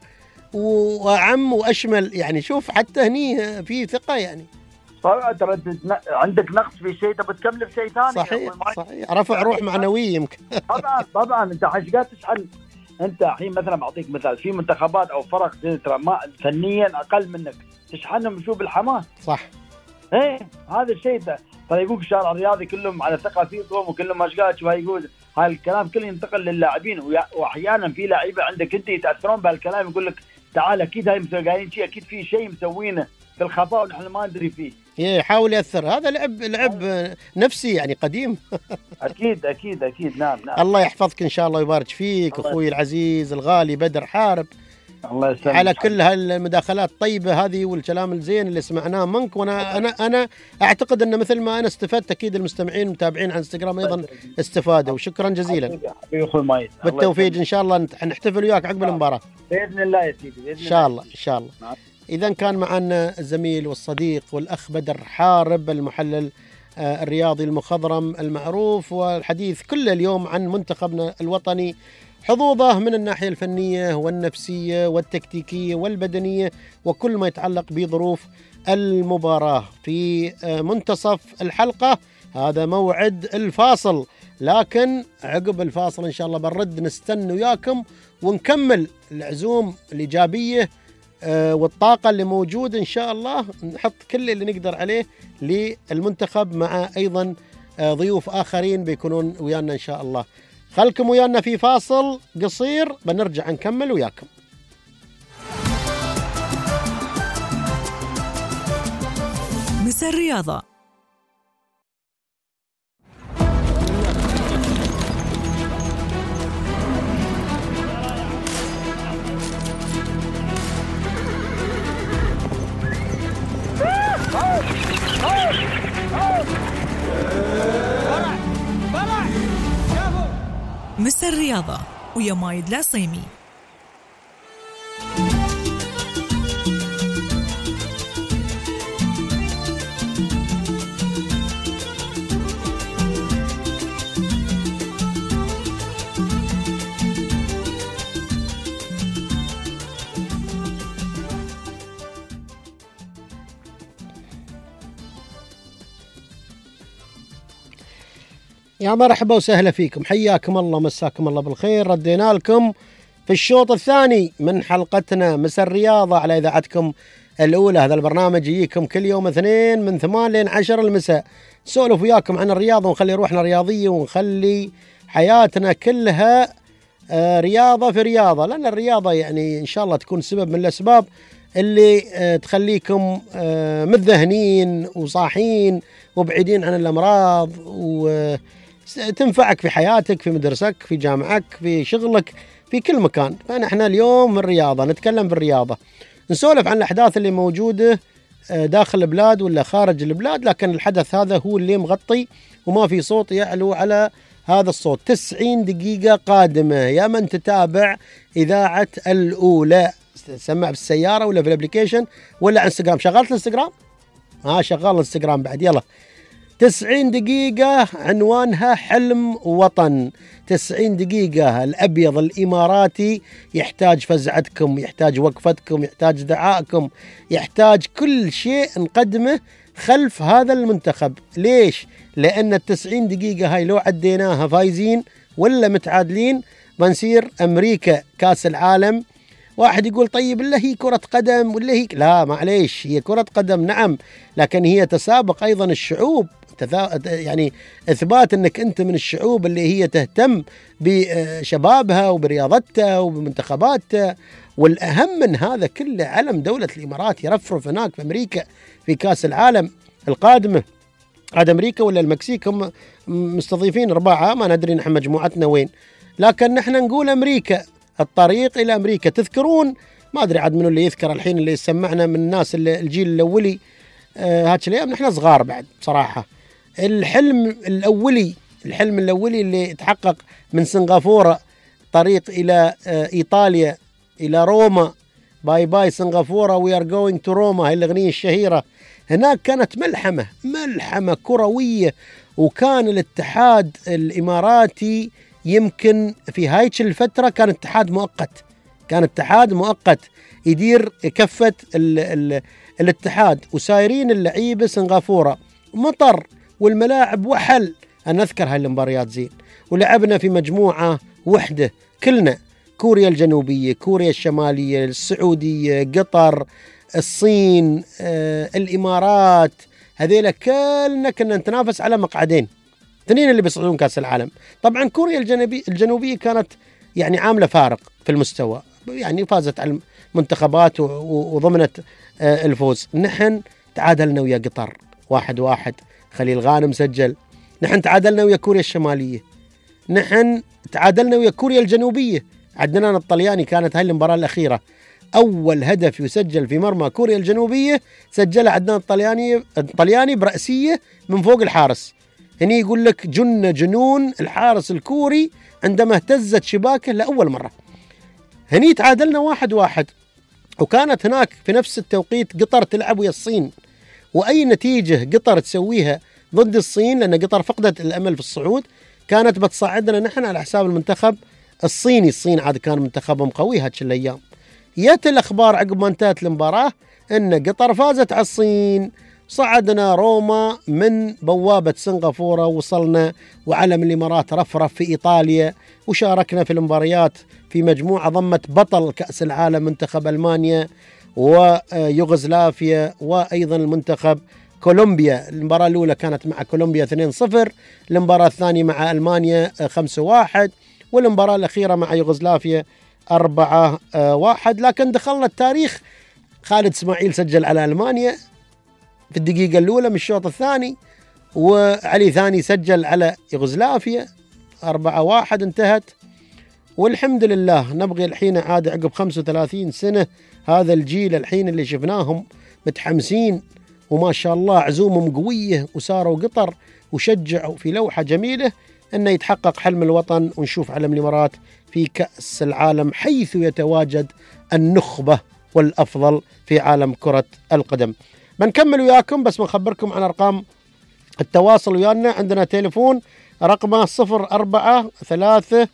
واعم واشمل. يعني شوف حتى هني في ثقه يعني. ترى عندك نقص في شيء تبى تكمل في شيء ثاني. صحيح صحيح، رفع روح معنويه يمكن. طبعا طبعا انت حاجات تشحن. انت الحين مثلا بعطيك مثال، في منتخبات او فرق ترى ما فنيا اقل منك تشحنهم شو بالحماس. صح. ايه هذا الشيء ده ترى يقول الشارع الرياضي كلهم على ثقه فيكم وكلهم ما قاعد شو يقول، هاي الكلام كله ينتقل للاعبين، واحيانا في لعيبه عندك انت يتاثرون بهالكلام يقول لك تعال اكيد هاي مسويين شيء، اكيد في شيء مسوينه في الخفاء ونحن ما ندري فيه. يحاول ياثر، هذا لعب لعب نفسي يعني قديم. اكيد اكيد اكيد نعم نعم. الله يحفظك ان شاء الله ويبارك فيك اخوي العزيز الغالي بدر حارب. الله يسلمك على كل هالمداخلات الطيبه هذه والكلام الزين اللي سمعناه منك، وانا انا انا اعتقد ان مثل ما انا استفدت اكيد المستمعين المتابعين على انستغرام ايضا استفادوا، وشكرا جزيلا. بالتوفيق ان شاء الله، نحتفل وياك عقب المباراه باذن الله يا سيدي، باذن ان شاء الله ان شاء الله. اذا كان معنا الزميل والصديق والاخ بدر حارب المحلل الرياضي المخضرم المعروف، والحديث كل اليوم عن منتخبنا الوطني، حظوظه من الناحية الفنية والنفسية والتكتيكية والبدنية وكل ما يتعلق بظروف المباراة. في منتصف الحلقة هذا موعد الفاصل، لكن عقب الفاصل إن شاء الله بنرد نستنى وياكم ونكمل العزوم الإيجابية والطاقة اللي موجودة إن شاء الله، نحط كل اللي نقدر عليه للمنتخب مع أيضا ضيوف آخرين بيكونون ويانا إن شاء الله. خلكم ويانا في فاصل قصير بنرجع نكمل وياكم. مساء الرياضة. مساء الرياضة ويا مايد العصيمي. يا مرحبا وسهلا فيكم، حياكم الله مساكم الله بالخير. ردينا لكم في الشوط الثاني من حلقتنا مساء الرياضة على إذاعتكم الأولى. هذا البرنامج يجيكم كل يوم اثنين من ثمان لين عشر المساء، نسولف وياكم عن الرياضة ونخلي روحنا رياضية ونخلي حياتنا كلها رياضة في رياضة، لأن الرياضة يعني إن شاء الله تكون سبب من الأسباب اللي تخليكم متذهنين وصاحين وبعيدين عن الأمراض، و تنفعك في حياتك، في مدرسك، في جامعك، في شغلك، في كل مكان. فنحن اليوم الرياضة نتكلم بالرياضة، نسولف عن الأحداث اللي موجودة داخل البلاد ولا خارج البلاد، لكن الحدث هذا هو اللي مغطي وما في صوت يعلو على هذا الصوت. تسعين دقيقة قادمة يا من تتابع إذاعة الأولى، سمع بالسيارة ولا في الابليكيشن ولا على انستغرام. شغلت الانستغرام؟ ها شغال الانستغرام بعد. يلا تسعين دقيقة عنوانها حلم وطن. تسعين دقيقة الأبيض الإماراتي يحتاج فزعتكم، يحتاج وقفتكم، يحتاج دعائكم، يحتاج كل شيء نقدمه خلف هذا المنتخب. ليش؟ لأن التسعين دقيقة هاي لو عديناها فايزين ولا متعادلين بنصير أمريكا كاس العالم. واحد يقول طيب إلا هي كرة قدم ولا هي، لا معليش، هي كرة قدم نعم، لكن هي تسابق أيضا الشعوب، يعني إثبات أنك أنت من الشعوب اللي هي تهتم بشبابها وبرياضتها وبمنتخباتها. والأهم من هذا كله علم دولة الإمارات يرفرف هناك في أمريكا في كاس العالم القادمة. عاد أمريكا ولا المكسيك هم مستضيفين أربعة، ما ندري نحن مجموعتنا وين، لكن نحن نقول أمريكا، الطريق إلى أمريكا. تذكرون، ما أدري عاد منو اللي يذكر الحين اللي يسمعنا من الناس اللي الجيل الأولي، آه هاتش الأيام نحن صغار بعد بصراحة، الحلم الأولي الحلم الأولي اللي تحقق من سنغافورة طريق إلى آه إيطاليا إلى روما، باي باي سنغافورة وي ار جوينج تو روما، هاي الأغنية الشهيرة. هناك كانت ملحمة ملحمة كروية، وكان الاتحاد الإماراتي يمكن في هايش الفترة كان اتحاد مؤقت، كان اتحاد مؤقت يدير كفة ال ال الاتحاد، وسايرين اللعيبة سنغافورة مطر والملاعب وحل. أنا أذكر هاي المباريات زين، ولعبنا في مجموعة وحدة كلنا، كوريا الجنوبية، كوريا الشمالية، السعودية، قطر، الصين، آه، الإمارات، هذيلا كلنا كنا نتنافس على مقعدين اثنين اللي بيصعدون كأس العالم. طبعا كوريا الجنوبية الجنوبية كانت يعني عاملة فارق في المستوى، يعني فازت على المنتخبات وضمنت آه الفوز. نحن تعادلنا ويا قطر واحد واحد، خليل غانم سجل. نحن تعادلنا ويا كوريا الشمالية، نحن تعادلنا ويا كوريا الجنوبية. عدنان الطلياني كانت هاي المباراة الأخيرة أول هدف يسجل في مرمى كوريا الجنوبية سجل عدنان الطلياني الطلياني برأسية من فوق الحارس. هني يقول لك جن جنون الحارس الكوري عندما اهتزت شباكه لأول مرة. هني تعادلنا واحد واحد، وكانت هناك في نفس التوقيت قطر تلعب ويا الصين، وأي نتيجة قطر تسويها ضد الصين، لأن قطر فقدت الأمل في الصعود، كانت بتصعدنا نحن على حساب المنتخب الصيني. الصين عاد كان منتخبهم قوي هاتش الأيام. يات الأخبار عقب ما انتهت المباراة أن قطر فازت على الصين، صعدنا روما من بوابة سنغافورة، وصلنا وعلم الإمارات رفرف في إيطاليا، وشاركنا في المباريات في مجموعة ضمت بطل كأس العالم منتخب ألمانيا ويوغوسلافيا، وأيضا المنتخب كولومبيا. المباراة الأولى كانت مع كولومبيا اثنين صفر، المباراة الثانية مع ألمانيا خمسة واحد، والمباراة الأخيرة مع يوغوسلافيا أربعة واحد. لكن دخلنا التاريخ، خالد اسماعيل سجل على ألمانيا في الدقيقة الأولى من الشوط الثاني، وعلي ثاني سجل على يوغوسلافيا أربعة واحد، انتهت. والحمد لله نبغي الحين عاد عقب خمسة وثلاثين سنة هذا الجيل الحين اللي شفناهم متحمسين وما شاء الله عزومهم قوية، وصاروا قطر وشجعوا في لوحة جميلة أنه يتحقق حلم الوطن، ونشوف علم الإمارات في كأس العالم حيث يتواجد النخبة والأفضل في عالم كرة القدم. بنكمل وياكم، بس بنخبركم عن أرقام التواصل ويانا. عندنا تليفون رقمه صفر أربعة ثلاثة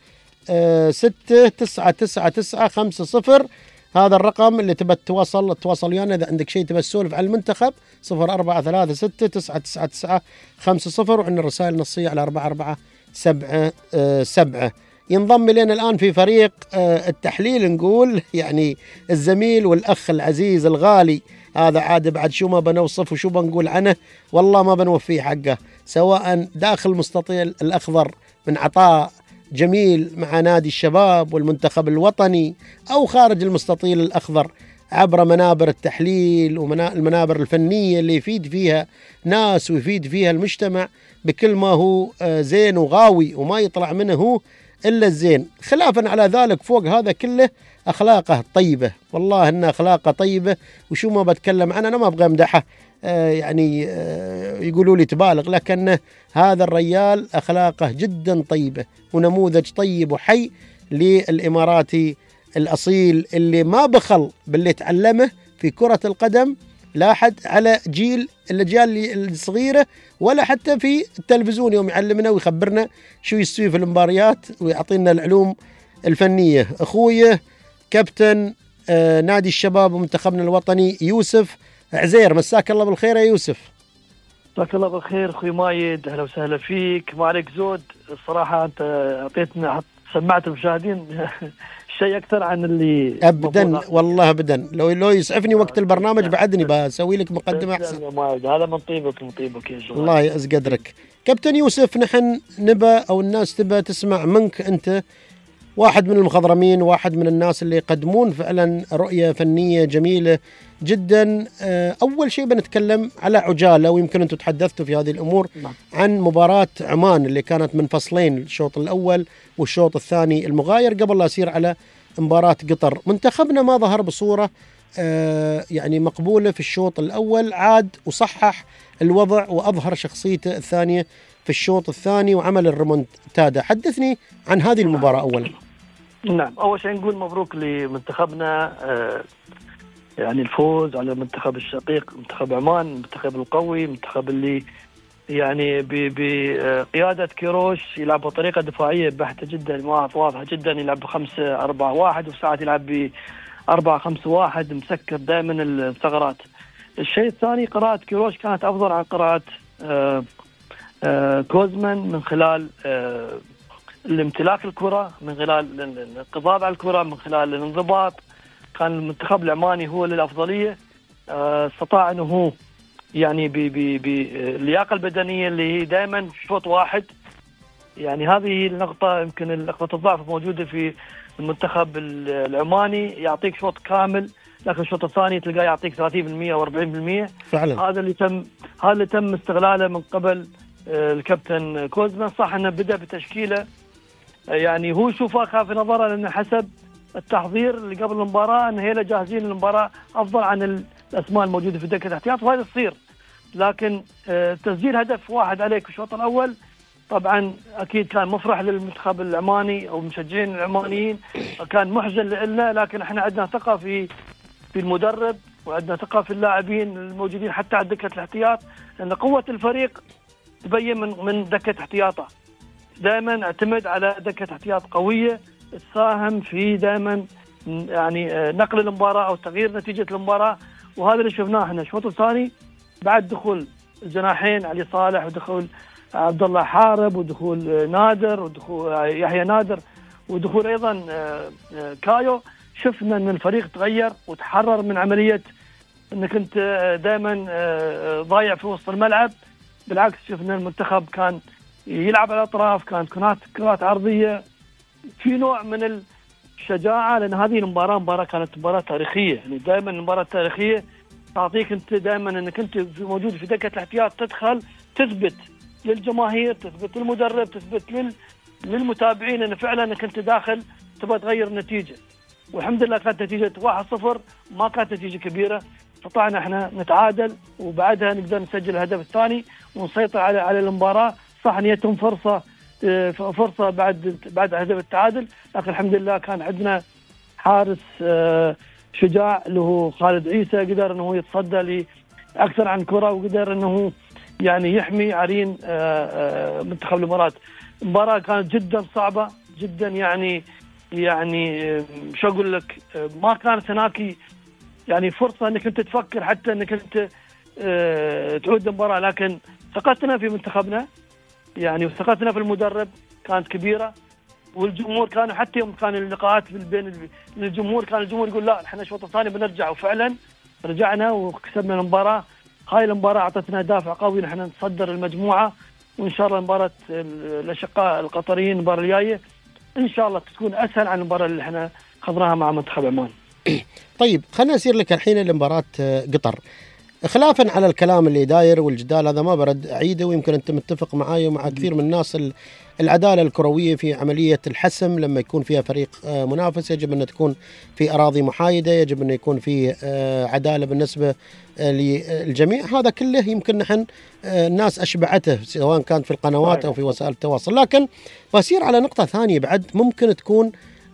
ستة تسعة تسعة تسعة خمسة صفر، هذا الرقم اللي تبى تتواصل تواصل ويانا إذا عندك شيء تبى تسولف عن المنتخب. صفر أربعة ثلاثة ستة تسعة تسعة تسعة خمسة صفر، وعندنا الرسائل النصية على أربعة أربعة سبعة سبعة. ينضم إلينا الآن في فريق التحليل نقول يعني الزميل والأخ العزيز الغالي، هذا عاد بعد شو ما بنوصف وشو بنقول عنه والله ما بنوفيه حقه، سواء داخل مستطيل الأخضر من عطاء جميل مع نادي الشباب والمنتخب الوطني، أو خارج المستطيل الأخضر عبر منابر التحليل والمنابر الفنية اللي يفيد فيها ناس ويفيد فيها المجتمع بكل ما هو زين وغاوي وما يطلع منه هو إلا الزين. خلافا على ذلك فوق هذا كله أخلاقه طيبة، والله إن أخلاقه طيبة، وشو ما بتكلم عنه أنا ما أبغى أمدحه آه يعني آه يقولوا لي تبالغ، لكن هذا الرجال أخلاقه جدا طيبة ونموذج طيب وحي للإماراتي الأصيل اللي ما بخل باللي تعلمه في كرة القدم، لا حد على جيل الأجيال الصغيرة ولا حتى في التلفزيون يوم يعلمنا ويخبرنا شو يستوي في المباريات ويعطينا العلوم الفنية. أخويا كابتن آه نادي الشباب ومنتخبنا الوطني يوسف عزير، مساك الله بالخير يا يوسف. جزاك الله بالخير اخوي مايد، اهلا وسهلا فيك. ما عليك زود الصراحه، انت اعطيتنا سمعت المشاهدين شيء اكثر عن اللي ابدا والله ابدا. لو لو يسعفني وقت البرنامج بعدني بسوي لك مقدمه احسن. هذا من طيبك من طيبك يا شباب. الله يعز قدرك كابتن يوسف. نحن نبى او الناس تبى تسمع منك انت، واحد من المخضرمين، واحد من الناس اللي يقدمون فعلا رؤية فنية جميلة جدا. أول شيء بنتكلم على عجالة، ويمكن أنتم تحدثتوا في هذه الأمور عن مباراة عمان اللي كانت من فصلين، الشوط الأول والشوط الثاني المغاير، قبل لا أسير على مباراة قطر. منتخبنا ما ظهر بصورة يعني مقبولة في الشوط الأول، عاد وصحح الوضع وأظهر شخصيته الثانية في الشوط الثاني وعمل الريمونتادا. حدثني عن هذه المباراة أولا. نعم، أول شيء نقول مبروك لمنتخبنا، آه يعني الفوز على المنتخب الشقيق منتخب عمان، المنتخب القوي، المنتخب اللي يعني بقيادة كيروش يلعب بطريقة دفاعية بحتة جدا، واضحة جدا، يلعب بخمسة أربعة واحد وساعات يلعب بأربعة خمسة واحد، مسكر دائما الثغرات. الشيء الثاني قراءة كيروش كانت أفضل عن قراءة آه آه كوزمان، من خلال آه الامتلاك الكرة، من خلال القضاء على الكرة، من خلال الانضباط. كان المنتخب العماني هو للأفضلية، آه استطاع أنه هو يعني باللياقة البدنية اللي هي دائما شوط واحد. يعني هذه النقطة يمكن نقطة الضعف موجودة في المنتخب العماني، يعطيك شوط كامل لكن الشوط الثاني تلقاه يعطيك ثلاثين بالمئة أو أربعين بالمئة. فعلا هذا اللي تم هذا اللي تم استغلاله من قبل الكابتن كوزمان. صح انه بدا بتشكيله يعني هو شوفها كان في نظره، لانه حسب التحضير اللي قبل المباراه ان هي جاهزين للمباراه افضل عن الاسماء الموجوده في دكه الاحتياط، وهذا تصير. لكن تسجيل هدف واحد عليك في الشوط الاول طبعا اكيد كان مفرح للمنتخب العماني او المشجعين العمانيين، كان محزن لنا، لكن احنا عندنا ثقه في في المدرب وعندنا ثقه في اللاعبين الموجودين حتى على دكه الاحتياط، لان قوه الفريق تبين من من دكه احتياطه. دائما اعتمد على دكه احتياط قويه تساهم في دائما يعني نقل المباراه او تغيير نتيجه المباراه، وهذا اللي شفناه احنا. الشوط الثاني بعد دخول الجناحين علي صالح ودخول عبد الله حارب ودخول نادر ودخول يحيى نادر ودخول ايضا كايو، شفنا ان الفريق تغير وتحرر من عمليه انك انت دائما ضايع في وسط الملعب. بالعكس شفنا المنتخب كان يلعب على الاطراف، كانت كرات كرات عرضيه، في نوع من الشجاعه، لان هذه المباراه مباراه كانت مباراه تاريخيه. يعني دائما المباراه التاريخيه تعطيك انت دائما انك انت موجود في دكه الاحتياط، تدخل تثبت للجماهير، تثبت للمدرب، تثبت لل للمتابعين ان فعلا انك انت داخل تبغى تغير النتيجه. والحمد لله كانت نتيجه واحد صفر، ما كانت نتيجه كبيره، استطعنا احنا نتعادل وبعدها نقدر نسجل الهدف الثاني ونسيطر على على المباراه. صح ان يتم فرصه فرصه بعد بعد هدف التعادل، لكن الحمد لله كان عندنا حارس شجاع اللي هو خالد عيسى، قدر انه يتصدى لاكثر عن كره وقدر انه يعني يحمي عرين منتخب الامارات. المباراه كانت جدا صعبه جدا، يعني يعني شو اقول لك، ما كانت هناك يعني فرصه انك انت تفكر حتى انك انت تعود المباراه، لكن ثقتنا في منتخبنا يعني وثقتنا في المدرب كانت كبيره. والجمهور كانوا حتى يوم كان اللقاءات بين الجمهور كان الجمهور يقول لا احنا الشوط الثاني بنرجع، وفعلا رجعنا وكسبنا المباراه. هاي المباراه اعطتنا دافع قوي نحن نتصدر المجموعه، وان شاء الله مباراه الاشقاء القطريين المباراه الجايه ان شاء الله تكون اسهل عن المباراه اللي احنا خضناها مع منتخب عمان. طيب خلينا نسير لك الحين لمباراه قطر. خلافا على الكلام اللي داير والجدال هذا ما برد أعيده، ويمكن أنت متفق معي ومع كثير من الناس، العدالة الكروية في عملية الحسم لما يكون فيها فريق منافس يجب أن تكون في أراضي محايدة، يجب أن يكون في عدالة بالنسبة للجميع. هذا كله يمكن نحن الناس أشبعته سواء كانت في القنوات أو في وسائل التواصل. لكن بسير على نقطة ثانية بعد ممكن تكون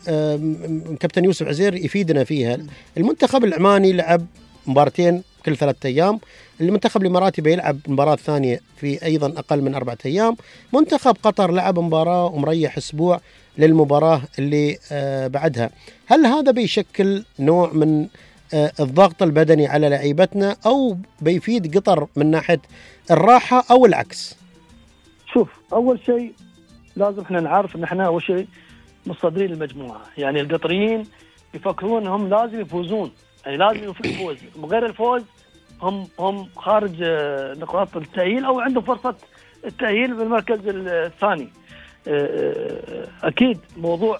كابتن يوسف عزير يفيدنا فيها. المنتخب العماني لعب مبارتين كل ثلاثة أيام، المنتخب الإماراتي بيلعب مباراة ثانية في أيضا أقل من أربعة أيام، منتخب قطر لعب مباراة ومريح أسبوع للمباراة اللي آه بعدها. هل هذا بيشكل نوع من الضغط البدني على لعيبتنا، أو بيفيد قطر من ناحية الراحة أو العكس؟ شوف، أول شيء لازم احنا نعرف ان احنا اول شيء مصدرين المجموعة. يعني القطريين يفكرون انهم لازم يفوزون، يعني لازم يفوز، وغير الفوز هم هم خارج نقاط التأهيل او عندهم فرصة التأهيل بالمركز الثاني. اكيد موضوع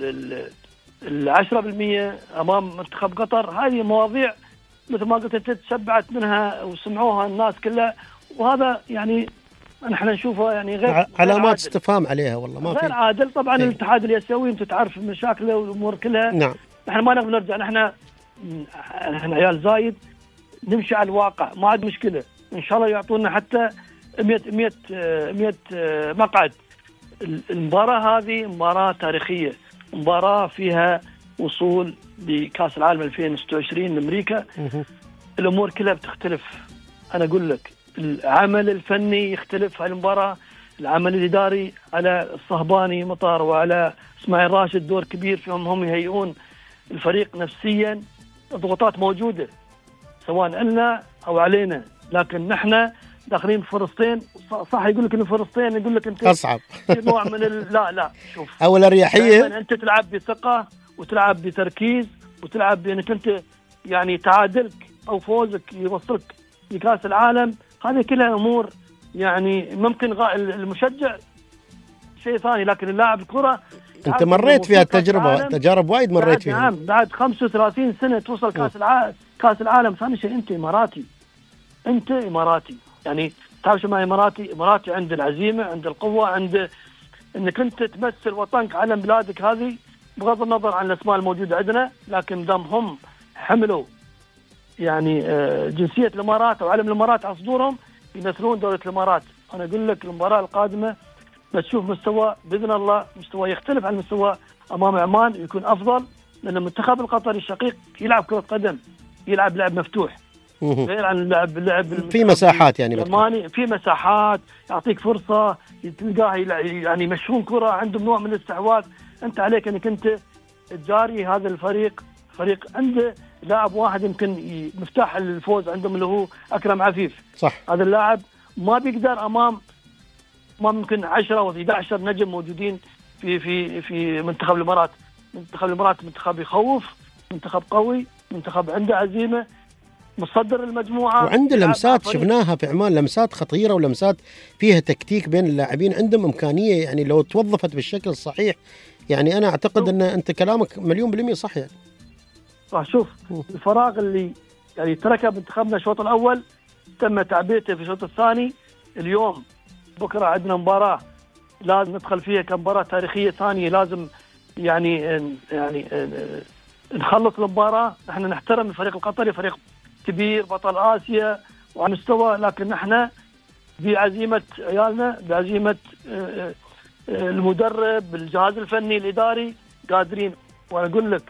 العشرة بالمئة امام منتخب قطر هذه مواضيع مثل ما قلت انت تشبعت منها وسمعوها الناس كلها، وهذا يعني نحن نشوفه يعني غير علامات استفهام عليها، والله ما غير في عادل. طبعا ايه. الاتحاد الاسيوي انت تعرف مشاكله والامور كلها. نعم. نحن ما نقدر نرجع، نحن نحن عيال زايد نمشي على الواقع، ما عاد مشكله. ان شاء الله يعطونا حتى مئة مئة مقعد. المباراه هذه مباراه تاريخية، مباراه فيها وصول لكاس العالم ألفين وستة وعشرين لامريكا. الامور كلها بتختلف. انا اقول لك العمل الفني يختلف هاي المباراه، العمل الاداري على الصهباني مطار وعلى اسماعيل راشد دور كبير فيهم، هم يهيئون الفريق نفسيا. الضغوطات موجوده سواء لنا او علينا، لكن نحن داخلين فلسطين. صح يقول لك ان فلسطين يقول لك انت اصعب نوع من ال... لا لا شوف، او الاريحيه. انت تلعب بثقه وتلعب بتركيز وتلعب بانك انت يعني تعادلك او فوزك يوصلك لكاس العالم. هذه كلها امور يعني ممكن غا... المشجع شيء ثاني، لكن اللاعب الكره انت مريت فيها التجربه، تجارب وايد مريت فيها. نعم، بعد خمسة وثلاثين سنه توصل كاس العالم. كاس العالم ثاني شيء انت اماراتي، انت اماراتي، يعني تعرف شو معنى اماراتي؟ اماراتي عند العزيمه، عند القوه، عند انك انت تمثل وطنك علم بلادك هذه، بغض النظر عن الاسماء الموجوده عندنا، لكن دام هم حملوا يعني جنسيه الامارات او علم الامارات على صدورهم يمثلون دوله الامارات. انا اقول لك المباراه القادمه بتشوف مستوى باذن الله، مستوى يختلف عن المستوى امام عمان، يكون افضل، لان المنتخب القطري الشقيق يلعب كره قدم، يلعب لعب مفتوح غير عن اللعب اللعب في مساحات، يعني الماني في مساحات، يعطيك فرصه تلقاه يعني يمشون كره، عندهم نوع من الاستحواذ. انت عليك انك انت تجاري هذا الفريق. فريق عنده لاعب واحد يمكن مفتاح الفوز عندهم اللي هو اكرم عفيف. صح. هذا اللاعب ما بيقدر امام ما ممكن عشرة او احد عشر نجم موجودين في في في منتخب الامارات. منتخب الامارات منتخب يخوف، منتخب قوي، منتخب عنده عزيمه، مصدر المجموعه، وعنده لمسات شفناها في عمان، لمسات خطيره ولمسات فيها تكتيك بين اللاعبين، عندهم امكانيه يعني لو توظفت بالشكل الصحيح. يعني انا اعتقد ان انت كلامك مليون بالمية صح. يعني راح شوف الفراغ اللي يعني تركه منتخبنا الشوط الاول تم تعبئته في الشوط الثاني. اليوم بكره عندنا مباراه لازم ندخل فيها كمباراه تاريخيه ثانيه، لازم يعني يعني نخلص المباراه. نحن نحترم الفريق القطري، فريق كبير بطل آسيا وعلى مستوى، لكن نحن بعزيمة عيالنا، بعزيمة المدرب، الجهاز الفني الإداري قادرين. وأنا أقول لك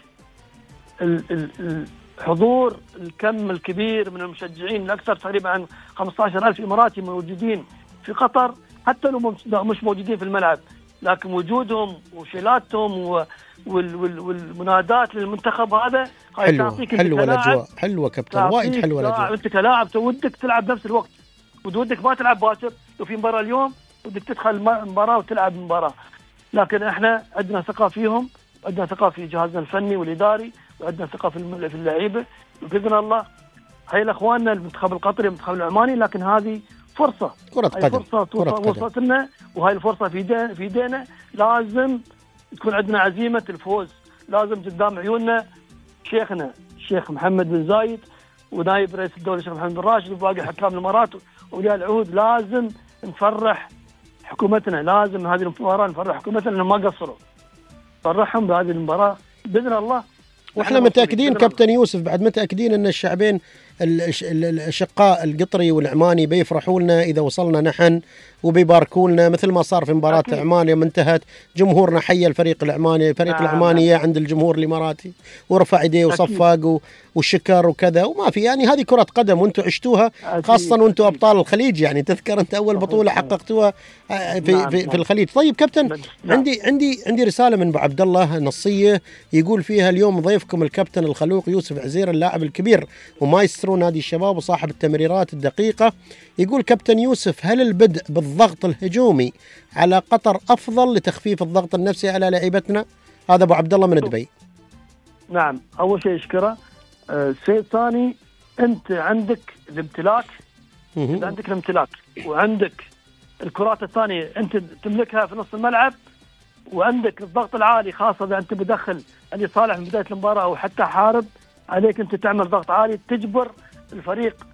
الحضور الكم الكبير من المشجعين، الأكثر تقريبا عن خمسة عشر ألف إماراتي موجودين في قطر، حتى لو مش موجودين في الملعب، لكن وجودهم وشيلاتهم والمنادات للمنتخب هذا حلوة حلوة الأجواء، حلوة كابتن، وايد حلوة الأجواء. أنت كلاعب ودك تلعب نفس الوقت، ودك ما تلعب باكر. لو في مباراة اليوم ودك تدخل المباراة وتلعب المباراة، لكن احنا عندنا ثقة فيهم، عندنا ثقة في جهازنا الفني والإداري، وعندنا ثقة في اللعيبة، وبإذن الله هاي الأخواننا المنتخب القطري المنتخب العماني. لكن هذه فرصة، كرة قدم، فرصة وصلت لنا، وهاي الفرصة في يدينا في يدينا لازم تكون عندنا عزيمة الفوز. لازم قدام عيوننا شيخنا الشيخ محمد بن زايد ونائب رئيس الدولة الشيخ محمد بن راشد وباقي حكام الإمارات وأولياء العهود، لازم نفرح حكومتنا، لازم هذه المباراة نفرح حكومتنا لأنهم ما قصروا، نفرحهم بهذه المباراة بإذن الله. واحنا متأكدين كابتن يوسف، بعد متأكدين أن الشعبين الأشقاء القطري والعماني بيفرحوا لنا إذا وصلنا نحن، وبيباركوا لنا مثل ما صار في مباراة عمان يوم انتهت. جمهورنا حي الفريق العماني، الفريق آه العماني آه. عند الجمهور الإماراتي ورفع يديه وصفق وشكر وكذا، وما في يعني هذه كرة قدم وانتم عشتوها، خاصة وانتم أبطال الخليج. يعني تذكر أنت أول بطولة حققتوها في, نعم في, في الخليج. طيب كابتن، نعم. عندي عندي عندي رسالة من أبو عبد الله نصية يقول فيها: اليوم ضيفكم ضيفكم الكابتن الخلوق يوسف عزير اللاعب الكبير ومايسترو نادي الشباب وصاحب التمريرات الدقيقة. يقول كابتن يوسف: هل البدء بالضغط الهجومي على قطر أفضل لتخفيف الضغط النفسي على لاعبتنا؟ هذا أبو عبد الله من دبي. نعم، أول شيء أشكره. الشيء الثاني، أنت عندك الامتلاك، أنت عندك الامتلاك وعندك الكرات الثانية أنت تملكها في نص الملعب، وعندك الضغط العالي، خاصة إذا أنت بدخل علي صالح من بداية المباراة أو حتى حارب عليك أنت تعمل ضغط عالي تجبر الفريق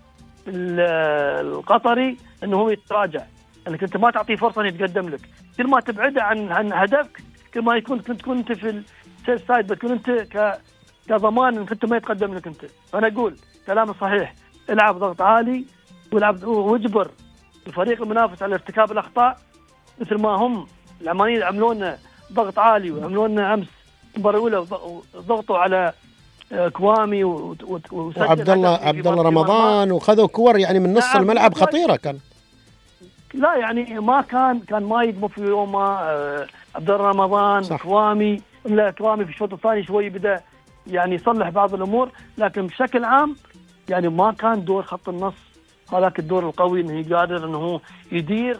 القطري أنه هو يتراجع، أنك أنت ما تعطيه فرصة أن يتقدم لك. كل ما تبعده عن عن هدفك كل ما يكون كنت تكون أنت في السيف سايد، بتكون أنت ك كضمان أنك أنت ما يتقدم لك أنت. فأنا أقول كلام صحيح، العب ضغط عالي والعب واجبر الفريق المنافس على ارتكاب الأخطاء، مثل ما هم العمانيين عملونا ضغط عالي وعملونا أمس المباراة الأولى ضغطوا على كوامي وعبد الله عبد الله رمضان وخذوا كور يعني من نص الملعب خطيرة. كان لا يعني ما كان كان ما يدموا في يومه عبد الله رمضان صح. كوامي لا كوامي في الشوط الثاني شوي بدأ يعني يصلح بعض الأمور، لكن بشكل عام يعني ما كان دور خط النص هذاك الدور القوي انه قادر انه يدير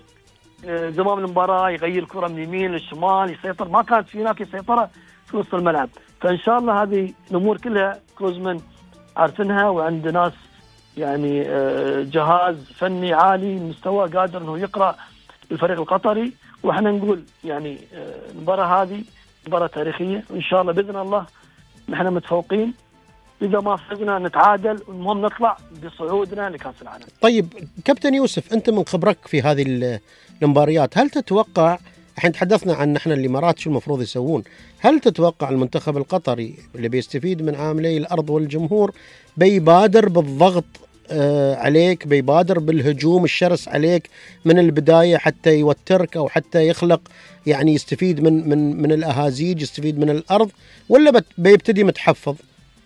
زمام المباراة، يغير الكرة من اليمين للشمال، يسيطر. ما كانت في هناك سيطرة في وسط الملعب. فإن شاء الله هذه الأمور كلها كوزمان عارفينها، وعند ناس يعني جهاز فني عالي المستوى قادر انه يقرأ الفريق القطري. واحنا نقول يعني المباراة هذه مباراة تاريخية، وإن شاء الله بإذن الله نحن متفوقين. إذا ما فزنا نتعادل، والمهم نطلع بصعودنا لكأس العالم. طيب كابتن يوسف، أنت من خبرك في هذه المباريات، هل تتوقع، احنا تحدثنا عن نحن الإمارات شو المفروض يسوون، هل تتوقع المنتخب القطري اللي بيستفيد من عاملي الأرض والجمهور بيبادر بالضغط آه عليك، بيبادر بالهجوم الشرس عليك من البداية حتى يوترك أو حتى يخلق يعني يستفيد من من من الأهازيج، يستفيد من الأرض، ولا بيبتدي متحفظ؟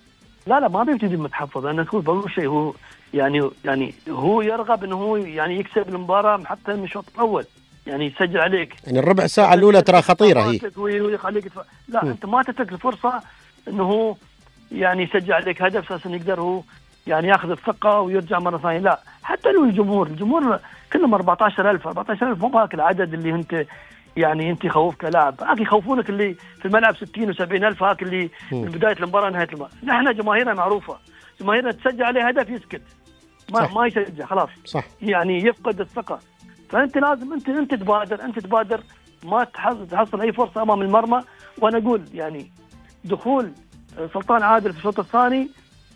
لا لا ما بيبتدي متحفظ. أنا أقول بقول شيء، هو يعني يعني هو يرغب إنه هو يعني يكسب المباراة حتى من الشوط الأول، يعني يسجل عليك. يعني الربع ساعة الأولى ترى خطيرة هي. ويخليك تف... لا م. أنت ما تترك الفرصة إنه هو يعني يسجل عليك هدف أساسا يقدر هو يعني ياخذ الثقة ويرجع مرة ثانية. لا حتى لو الجمهور الجمهور كلهم أربعة عشر ألف أربعة عشر ألف، مو هاك العدد اللي أنت يعني أنت يخوفك لاعب. هاك يخوفونك اللي في الملعب ستين وسبعين ألف، هاك اللي م. من بداية المباراة نهاية المباراة. نحن جماهيرنا معروفة، جماهيرنا تسجل عليه هدف يسكت، ما صح. ما يشجع خلاص صح. يعني يفقد الثقة. فأنت لازم أنت أنت تبادر أنت تبادر ما تحصل تحصل أي فرصة أمام المرمى. وأنا أقول يعني دخول سلطان عادل في الشوط الثاني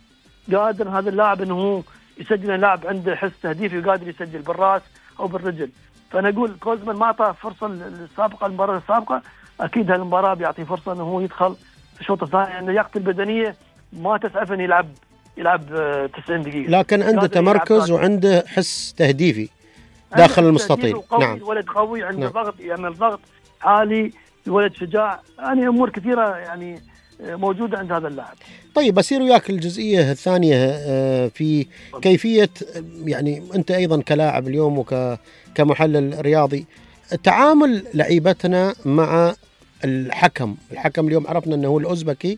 قادر هذا اللاعب إنه هو يسجل، لاعب عنده حس تهديفي وقادر يسجل بالراس أو بالرجل. فأنا أقول كوزمان ما أعطى فرصة السابقة المباراة السابقة، أكيد هالمباراة بيعطي فرصة إنه هو يدخل في الشوط الثاني، لأن يعني لياقته البدنية ما تسعف إنه يلعب يلعب تسعين دقيقة، لكن عنده تمركز وعنده حس تهديفي داخل المستطيل. نعم. الولد قوي، عنده نعم. ضغط، يعمل ضغط عالي، الولد شجاع، يعني أمور كثيرة يعني موجودة عند هذا اللاعب. طيب بصير وياك الجزئية الثانية في كيفية، يعني أنت أيضا كلاعب اليوم وكمحلل رياضي، تعامل لعيبتنا مع الحكم. الحكم اليوم عرفنا أنه هو الأوزبكي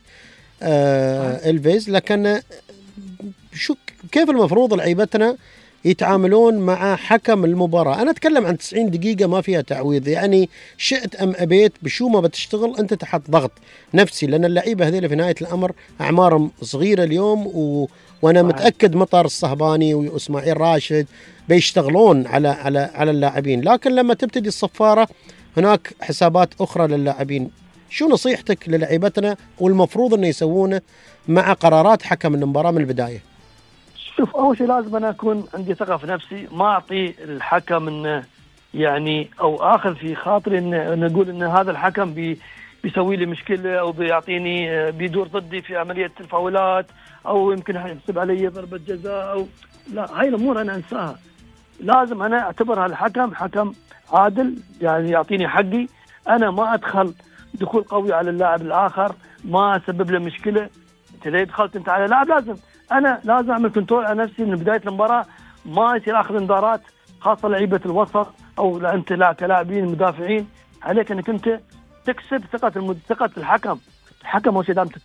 آه إلفيز، لكن شو كيف المفروض لعيبتنا يتعاملون مع حكم المباراة؟ أنا أتكلم عن تسعين دقيقة ما فيها تعويض، يعني شئت أم أبيت بشو ما بتشتغل أنت تحت ضغط نفسي، لأن اللعيبة هذيل في نهاية الأمر أعمارهم صغيرة اليوم، و... وأنا متأكد مطر الصهباني وإسماعيل راشد بيشتغلون على على على اللاعبين، لكن لما تبتدي الصفارة هناك حسابات أخرى للاعبين. شو نصيحتك للعيبتنا والمفروض أن يسوونه مع قرارات حكم المباراة من البداية؟ شوف، أول شيء لازم أنا أكون عندي ثقة في نفسي، ما أعطي الحكم إنه يعني أو آخذ في خاطري إن نقول إن هذا الحكم بي بيسوي لي مشكلة أو بيعطيني بيدور ضدي في عملية الفاولات أو يمكن يحسب علي ضربة جزاء أو لا. هاي الأمور أنا أنساها. لازم أنا أعتبر هالحكم حكم عادل، يعني يعطيني حقي. أنا ما أدخل دخول قوي على اللاعب الآخر، ما أسبب له مشكلة. أنت إذا دخلت أنت على لاعب لازم أنا لازم أعمل كنترول على نفسي من بداية المباراة، ما يصير أخذ انذارات، خاصة لعيبة الوسط أو لا أنت لا كلاعبين مدافعين. عليك أنك أنت تكسب ثقة المد... ثقة الحكم. الحكم هو شيء دام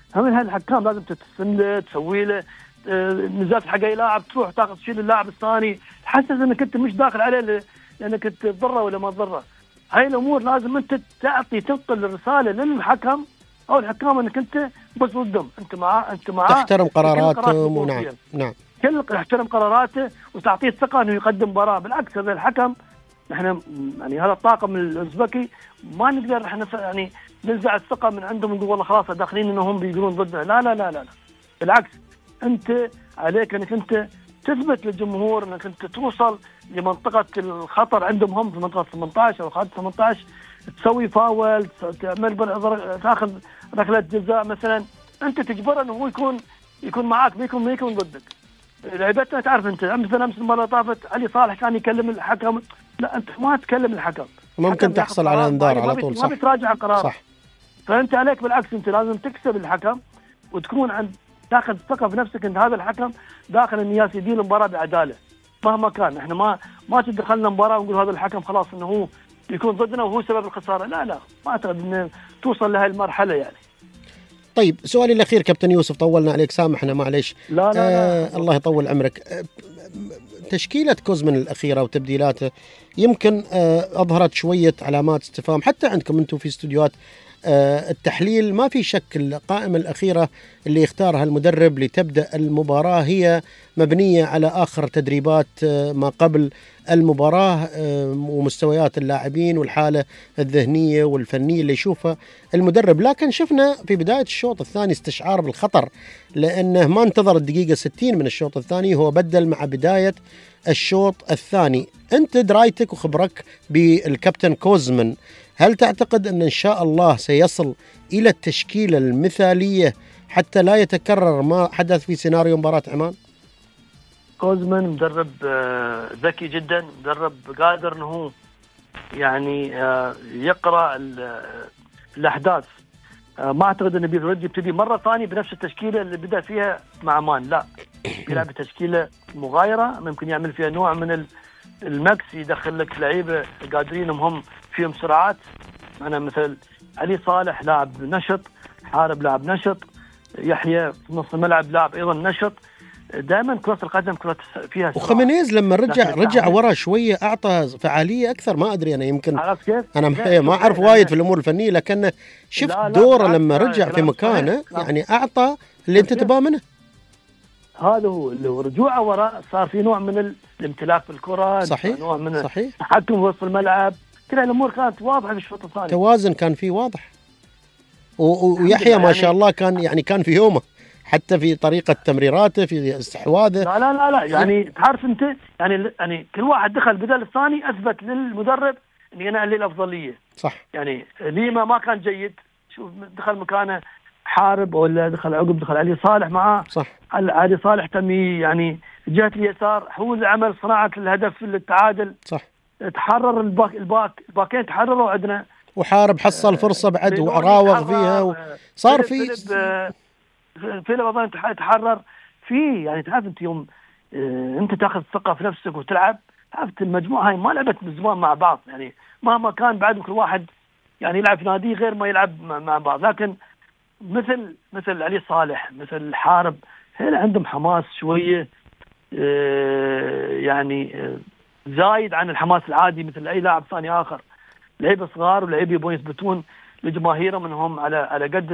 هم هالحكام لازم تتسند تسوي له نزلت حق اي لاعب تروح تاخذ تشيل اللاعب الثاني تحسس انك انت مش داخل عليه لانك تضره ولا ما تضره. هاي الامور لازم انت تعطي تنقل الرساله للحكم او الحكام انك انت بس ضدهم، انت معاه انت معاه تحترم قراراتهم. ونعم نعم كل يحترم قراراته وتعطيه الثقه انه يقدم مباراه. بالعكس هذا الحكم نحن يعني هذا الطاقم الاوزبكي ما نقدر احنا يعني ننزع الثقه من عندهم ونقول والله خلاص داخلين انهم بيقولون ضدنا. لا لا لا لا, لا. بالعكس انت عليك انك انت تثبت للجمهور انك انت توصل لمنطقه الخطر عندهم هم في منطقه ثمانية عشر او خارج ثمانية عشر، تسوي فاول، تعمل تاخذ ركله جزاء مثلا، انت تجبره انه هو يكون يكون معاك ما يكون ما يكون ضدك. لعبتنا تعرف انت مثلا امس المره طافت علي صالح كان يكلم الحكم، لا انت ما تكلم الحكم ممكن تحصل على انذار على طول. صح ما بتراجع القرار صح. فانت عليك بالعكس انت لازم تكسب الحكم وتكون عند تاخذ ثقه في نفسك ان هذا الحكم داخل الناس يدير المباراه بعداله مهما كان. احنا ما ما تدخلنا مباراه ونقول هذا الحكم خلاص انه هو يكون ضدنا وهو سبب الخساره. لا لا ما اعتقد ان توصل لهي المرحله يعني. طيب سؤالي الاخير كابتن يوسف، طولنا عليك سامحنا معليش. لا لا, آه لا. الله يطول عمرك. آه تشكيله كوزمن الاخيره وتبديلاته يمكن آه اظهرت شويه علامات استفهام حتى عندكم انتم في استوديوهات آه التحليل. ما في شك القائمة الأخيرة اللي يختارها المدرب لتبدأ المباراة هي مبنية على آخر تدريبات آه ما قبل المباراة آه ومستويات اللاعبين والحالة الذهنية والفنية اللي يشوفها المدرب. لكن شفنا في بداية الشوط الثاني استشعار بالخطر لأنه ما انتظر الدقيقة ستين من الشوط الثاني، هو بدل مع بداية الشوط الثاني. أنت درايتك وخبرك بالكابتن كوزمن، هل تعتقد أن إن شاء الله سيصل إلى التشكيلة المثالية حتى لا يتكرر ما حدث في سيناريو مباراة عمان؟ كوزمن مدرب ذكي جدا، مدرب قادر أنه يعني يقرأ الأحداث. ما أعتقد أنه بيرد يبتدي مرة ثانية بنفس التشكيلة اللي بدأ فيها مع عمان، لا بيلعب بتشكيلة مغايرة ممكن يعمل فيها نوع من المكس، يدخل لك لعيبة قادرين هم فيهم سرعات. أنا مثل علي صالح لاعب نشط، حارب لاعب نشط، يحيى في نص الملعب لاعب أيضا نشط. دائما كرة القدم كرة فيها سرعة. وخمينيز لما رجع رجع ورا شوية أعطى فعالية أكثر. ما أدري أنا يمكن أنا ما أعرف وايد في الأمور الفنية، لكن شفت دوره لما رجع في مكانه يعني أعطى اللي أنت تباه منه. هذا هو اللي رجوعه وراء صار في نوع من الامتلاك بالكرة، صحيح نوع من صحيح التحكم في وسط الملعب. كل الأمور كانت واضحة في الشوط الثاني، توازن كان فيه واضح. ويحيى ما شاء الله كان يعني كان في يومه حتى في طريقة تمريراته في استحواذه. لا لا لا لا يعني تعرف أنت يعني يعني كل واحد دخل بدل الثاني أثبت للمدرب إني أنا لي الأفضلية. صح. يعني ليما ما كان جيد، شوف دخل مكانه حارب ولا دخل عقب دخل علي صالح معاه. صح. علي صالح تم يعني جهة اليسار، هو اللي عمل صناعة الهدف التعادل. صح. تحرر الباك الباك الباكين تحرروا عندنا، وحارب حصل فرصة بعد وراوغ فيها وصار في فيلم أظن تحرر فيه. يعني تعرف أنت يوم أنت تأخذ ثقة في نفسك وتلعب، تعرف المجموعة هاي ما لعبت من زمان مع بعض، يعني مهما كان بعد كل واحد يعني يلعب في نادي غير ما يلعب مع بعض. لكن مثل مثل علي صالح مثل الحارب هنا عندهم حماس شوية يعني زايد عن الحماس العادي مثل أي لاعب ثاني آخر. لعيبة صغار ولعيبة يبون يثبتون لجماهيرهم أنهم على على قد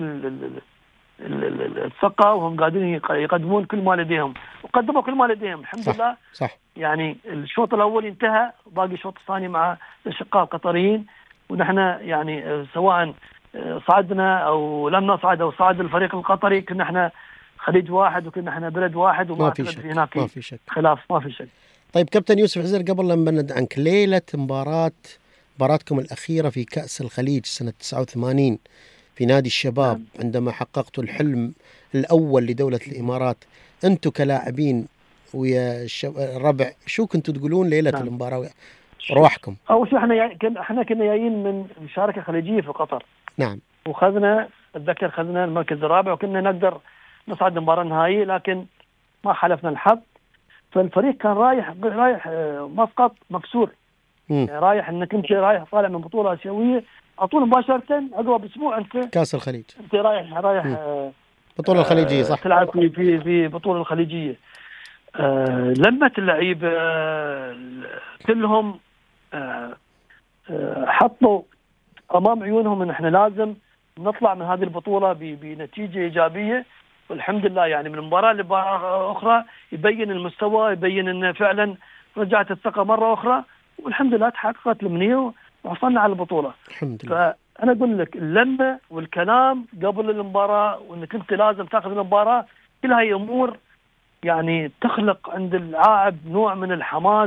الثقة وهم قادرين يقدمون كل ما لديهم، وقدموا كل ما لديهم الحمد صح. لله. صح. يعني الشوط الأول انتهى، باقي الشوط الثاني مع الأشقاء القطريين، ونحن يعني سواء صعدنا أو لم نصعد أو صعد الفريق القطري كنا احنا خليج واحد وكنا احنا بلد واحد، وما في شك. في هناك ما في شك. خلاف ما في شك. طيب كابتن يوسف عزير، قبل لما نبعد عنك، ليلة مباراة مباراتكم الأخيرة في كأس الخليج سنة تسعة وثمانين في نادي الشباب، نعم. عندما حققتوا الحلم الأول لدولة الإمارات، أنتم كلاعبين ويا الربع شو كنتوا تقولون ليلة نعم. المباراة روحكم؟ أول شيء احنا كنا احنا كنا جايين من مشاركة خليجية في قطر. نعم. وخذنا أتذكر خذنا المركز الرابع وكنا نقدر نصعد المباراة النهائية، لكن ما حلفنا الحظ. فالفريق كان رايح رايح مسقط مكسور، يعني رايح انك انت رايح طالع من بطولة آسيوية، اعطونا مباشرة عقب باسبوع انت كاس الخليج، انت رايح رايح آه بطولة الخليجية صح. تلعب في في في بطولة الخليجية. آه لمة اللعيبة آه كلهم آه آه حطوا أمام عيونهم إن إحنا لازم نطلع من هذه البطولة بنتيجة إيجابية، والحمد لله يعني من مباراة لمباراة أخرى يبين المستوى، يبين إن فعلا رجعت الثقة مرة أخرى، والحمد لله تحققت الأمنية وحصلنا على البطولة الحمد لله. فأنا أقول لك اللمة والكلام قبل المباراة وإنك أنت لازم تأخذ المباراة، كل هاي أمور يعني تخلق عند اللاعب نوع من الحماس،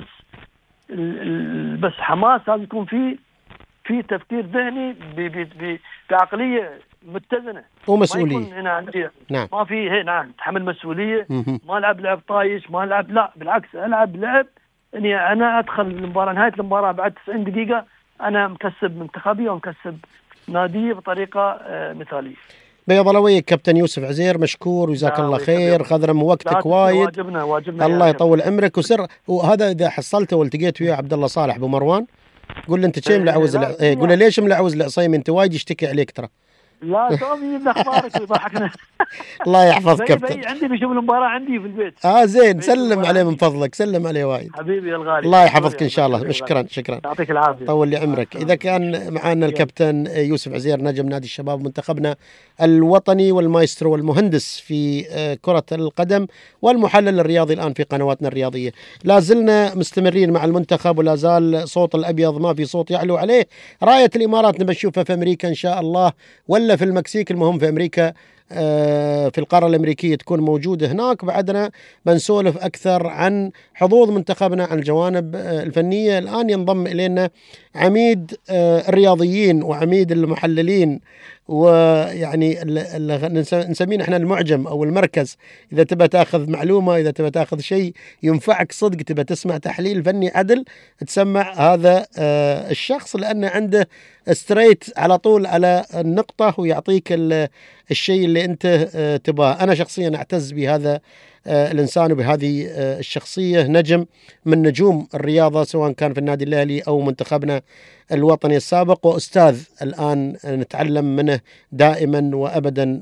بس حماس لازم يكون فيه في تفكير ذهني بعقلية متزنة ومسؤولية. ما يكون هنا عندي نعم. ما في هي نعم تحمل مسؤولية. ما ألعب لعب طايش، ما ألعب لا بالعكس ألعب لعب إني أنا أدخل المباراة نهاية المباراة بعد تسعين دقيقة أنا مكسب منتخبي ومكسب نادي بطريقة مثالية. بيض الله وجهك كابتن يوسف عزير، مشكور وجزاك الله خير، خذنا من وقتك وايد. واجبنا واجبنا الله يطول عمرك وسر. وهذا إذا حصلته والتقيت وياه عبد الله صالح أبو مروان قول له أنت شيء ملعوز الع... إيه قول له ليش ملعوز العصيمي أنت وايد يشتكي عليك ترى. لا تومي من أخبارك ويضحكنا. الله يحفظ كابتن. بي عندي بيشوف المباراة عندي في البيت. آه زين سلم عليه من فضلك، سلم عليه وايد حبيبي الغالي. الله يحفظك إن شاء الله. مشكرا شكرا يعطيك العافية طول لي عمرك. إذا كان معنا الكابتن يوسف عزير نجم نادي الشباب منتخبنا الوطني والمايسترو والمهندس في كرة القدم والمحلل الرياضي الآن في قنواتنا الرياضية. لا زلنا مستمرين مع المنتخب ولا زال صوت الأبيض ما في صوت يعلو عليه. راية الإمارات نبي نشوفها في أمريكا إن شاء الله ولا في المكسيك، المهم في أمريكا في القارة الأمريكية تكون موجودة هناك. بعدنا بنسولف أكثر عن حظوظ منتخبنا عن الجوانب الفنية. الآن ينضم إلينا عميد الرياضيين وعميد المحللين ويعني نسميه احنا المعجم او المركز. اذا تبى تاخذ معلومه، اذا تبى تاخذ شيء ينفعك صدق، تبى تسمع تحليل فني عدل، تسمع هذا الشخص لانه عنده ستريت على طول على النقطه ويعطيك الشيء اللي انت تباه. انا شخصيا اعتز بهذا الإنسان وبهذه الشخصية، نجم من نجوم الرياضة سواء كان في النادي الأهلي أو منتخبنا الوطني السابق، وأستاذ الآن نتعلم منه دائما وأبدا.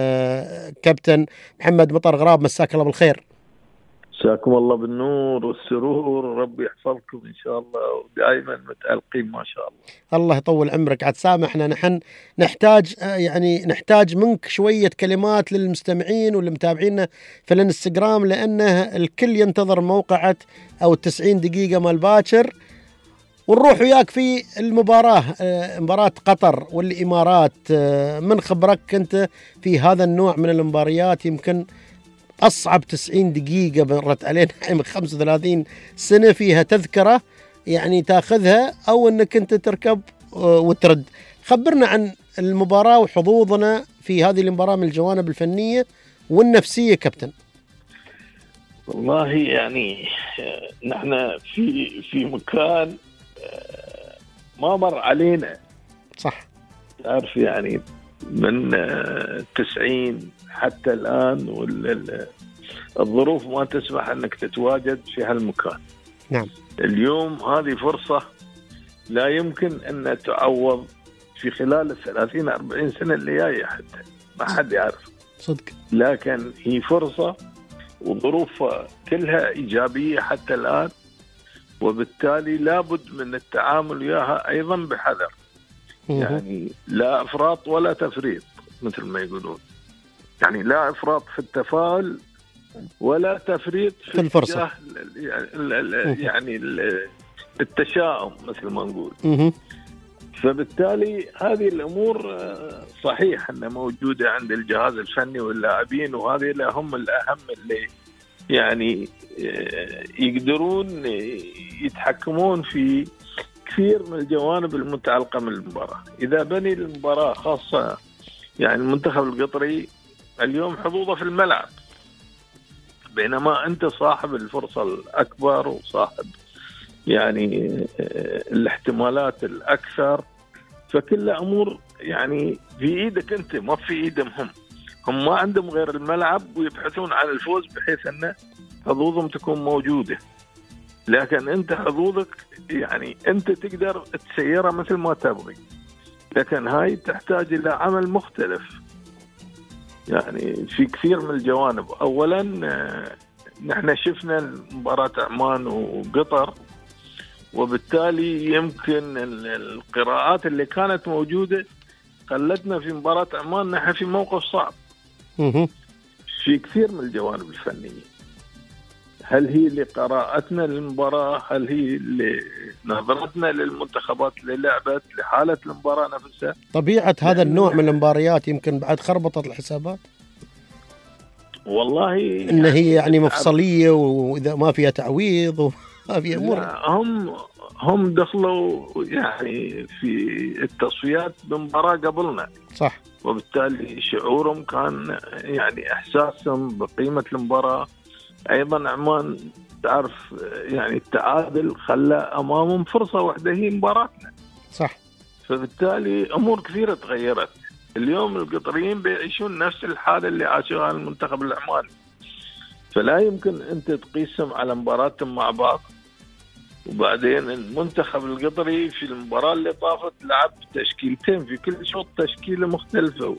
كابتن محمد مطر غراب، مساك الله بالخير. مساكم الله بالنور والسرور، ربي يحفظكم إن شاء الله ودائما متألقين ما شاء الله. الله يطول عمرك. عاد سامحنا نحن نحتاج يعني نحتاج منك شوية كلمات للمستمعين والمتابعين في الانستغرام، لأنه الكل ينتظر موقعة أو التسعين دقيقة مال باكر، ونروح وياك في المباراة مباراة قطر والإمارات. من خبرك أنت في هذا النوع من المباريات، يمكن أصعب تسعين دقيقة مرت علينا من خمسة وثلاثين سنة فيها تذكرة يعني تاخذها أو أنك أنت تركب وترد. خبرنا عن المباراة وحظوظنا في هذه المباراة من الجوانب الفنية والنفسية كابتن. والله يعني نحن في في مكان ما مر علينا صح، تعرف يعني من تسعين حتى الآن والظروف ما تسمح أنك تتواجد في هالمكان. نعم. اليوم هذه فرصة لا يمكن أن تعوض في خلال الثلاثين أربعين سنة اللي جاية، حتى ما حد يعرف صدق، لكن هي فرصة وظروفها كلها إيجابية حتى الآن، وبالتالي لابد من التعامل وياها أيضا بحذر. يعني لا إفراط ولا تفريط مثل ما يقولون، يعني لا إفراط في التفاؤل ولا تفريط في, في الفرصة، يعني التشاؤم مثل ما نقول. فبالتالي هذه الأمور صحيح أنها موجودة عند الجهاز الفني واللاعبين، وهذه هم الأهم اللي يعني يقدرون يتحكمون في كثير من الجوانب المتعلقة من المباراة. إذا بني المباراة خاصة يعني المنتخب القطري اليوم حظوظه في الملعب، بينما أنت صاحب الفرصة الأكبر وصاحب يعني الاحتمالات الأكثر، فكل أمور يعني في إيدك أنت ما في إيدهم هم. هم ما عندهم غير الملعب ويبحثون عن الفوز بحيث أن حظوظهم تكون موجودة، لكن أنت حظوظك يعني أنت تقدر تسيرها مثل ما تبغي، لكن هاي تحتاج إلى عمل مختلف. يعني في كثير من الجوانب. أولا نحن شفنا مباراة عمان وقطر، وبالتالي يمكن القراءات اللي كانت موجودة خلتنا في مباراة عمان نحن في موقف صعب في كثير من الجوانب الفنية. هل هي لقراءتنا للمباراة؟ هل هي لنظرتنا للمنتخبات اللي لعبت، لحالة المباراة نفسها؟ طبيعة هذا النوع من المباريات يمكن بعد خربطت الحسابات. والله إن هي يعني مفصلية، وإذا ما فيها تعويض وما فيها أمور. هم هم دخلوا يعني في التصفيات بمباراة قبلنا، صح، وبالتالي شعورهم كان يعني إحساسهم بقيمة المباراة. أيضا عمان تعرف يعني التعادل خلى أمامهم فرصة واحدة هي مباراتنا، صح. فبالتالي أمور كثيرة تغيرت. اليوم القطريين بيعيشون نفس الحالة اللي عاشوها المنتخب العماني، فلا يمكن أنت تقيسهم على مباراتهم مع بعض. وبعدين المنتخب القطري في المباراة اللي طافت لعب تشكيلتين، في كل شوط تشكيلة مختلفة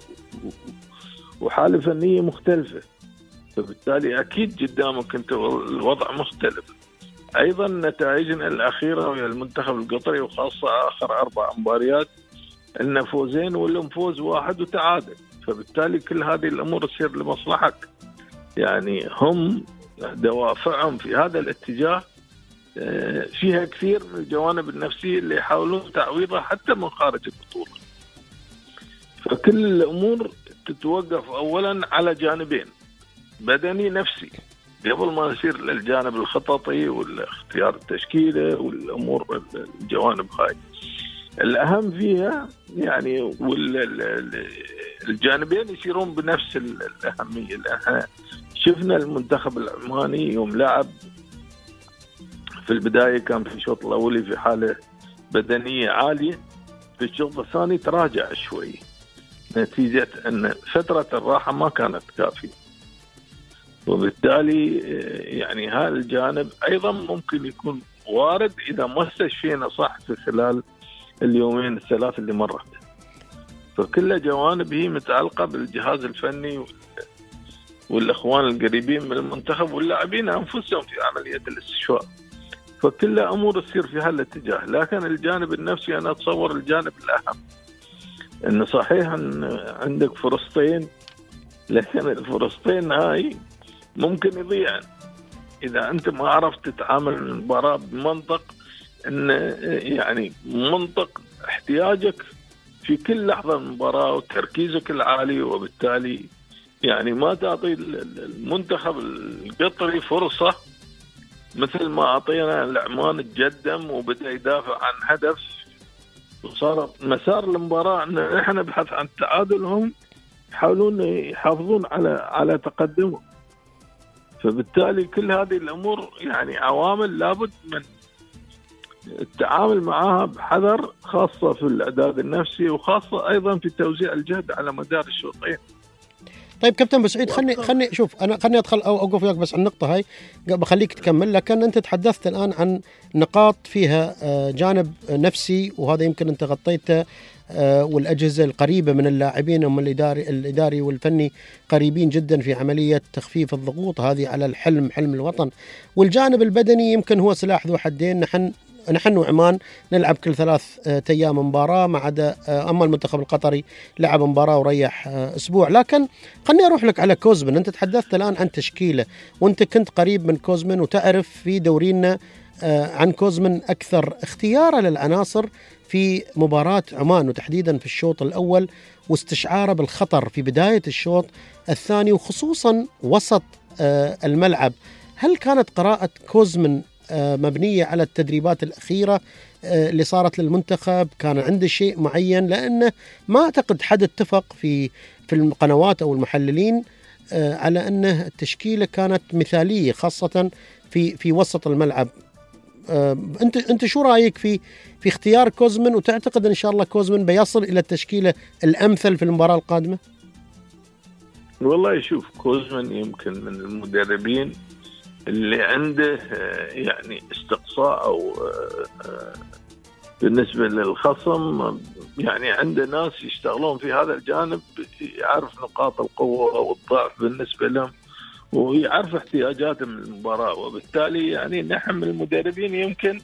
وحالة فنية مختلفة، فبالتالي أكيد قدامك أنت الوضع مختلف. أيضا نتائجنا الأخيرة ويا المنتخب القطري، وخاصة آخر أربع مباريات، إن فوزين ولهم فوز واحد وتعادل، فبالتالي كل هذه الأمور تصير لمصلحك. يعني هم دوافعهم في هذا الاتجاه فيها كثير من الجوانب النفسية اللي يحاولون تعويضها حتى من خارج البطولة. فكل الأمور تتوقف أولا على جانبين، بدني نفسي، قبل ما نصير للجانب الخططي والاختيار التشكيلة والأمور الجوانب هاي الأهم فيها يعني. والجانبين يصيرون بنفس الأهمية. لأن شفنا المنتخب العماني يوم لعب في البداية كان في الشوط الأولي في حالة بدنية عالية، في الشوط الثاني تراجع شوي نتيجة أن فترة الراحة ما كانت كافية، وبالتالي يعني هذا الجانب أيضا ممكن يكون وارد إذا ما استشفينا صح في خلال اليومين الثلاث اللي مرت. فكل جوانب هي متعلقة بالجهاز الفني والأخوان القريبين من المنتخب واللاعبين أنفسهم في عملية الاستشفاء، فكل أمور تصير في هالاتجاه. لكن الجانب النفسي أنا أتصور الجانب الأهم، إنه صحيح أن عندك فرصتين، لكن الفرصتين هاي ممكن يضيعن إذا أنت ما عرفت تتعامل المباراة بمنطق، إن يعني منطق احتياجك في كل لحظة من المباراة وتركيزك العالي، وبالتالي يعني ما تعطي المنتخب القطري فرصة مثل ما أعطينا العمان تقدم وبدأ يدافع عن هدف، وصار مسار المباراة أن إحنا بحث عن تعادلهم يحاولون يحافظون على على تقدمهم. فبالتالي كل هذه الأمور يعني عوامل لابد من التعامل معها بحذر، خاصة في الإعداد النفسي وخاصة أيضا في توزيع الجهد على مدار الشوطين. طيب كابتن بسعيد، خلني خلني شوف أنا خلني أدخل أو أوقف وياك بس على النقطة هاي، بخليك تكمل. لكن أنت تحدثت الآن عن نقاط فيها جانب نفسي، وهذا يمكن أنت غطيته، والأجهزة القريبة من اللاعبين هم الإداري الإداري والفني قريبين جدا في عملية تخفيف الضغوط هذه على الحلم، حلم الوطن. والجانب البدني يمكن هو سلاح ذو حدين. نحن نحن وعمان نلعب كل ثلاث أيام مباراة، ما عدا أما المنتخب القطري لعب مباراة وريح أسبوع. لكن خلني أروح لك على كوزمن. أنت تحدثت الآن عن تشكيلة، وأنت كنت قريب من كوزمن وتعرف في دورينا عن كوزمن أكثر. اختياره للعناصر في مباراة عمان وتحديدا في الشوط الأول، واستشعاره بالخطر في بداية الشوط الثاني وخصوصا وسط الملعب، هل كانت قراءة كوزمن مبنية على التدريبات الأخيرة اللي صارت للمنتخب؟ كان عنده شيء معين؟ لأنه ما أعتقد حد اتفق في في القنوات أو المحللين على أنه التشكيلة كانت مثالية خاصة في في وسط الملعب. أنت أنت شو رأيك في في اختيار كوزمن، وتعتقد إن شاء الله كوزمن بيصل إلى التشكيلة الأمثل في المباراة القادمة؟ والله يشوف كوزمن يمكن من المدربين اللي عنده يعني استقصاء أو بالنسبة للخصم يعني عنده ناس يشتغلون في هذا الجانب، يعرف نقاط القوة والضعف بالنسبة لهم ويعرف احتياجاتهم المباراة. وبالتالي يعني نحن من المدربين يمكن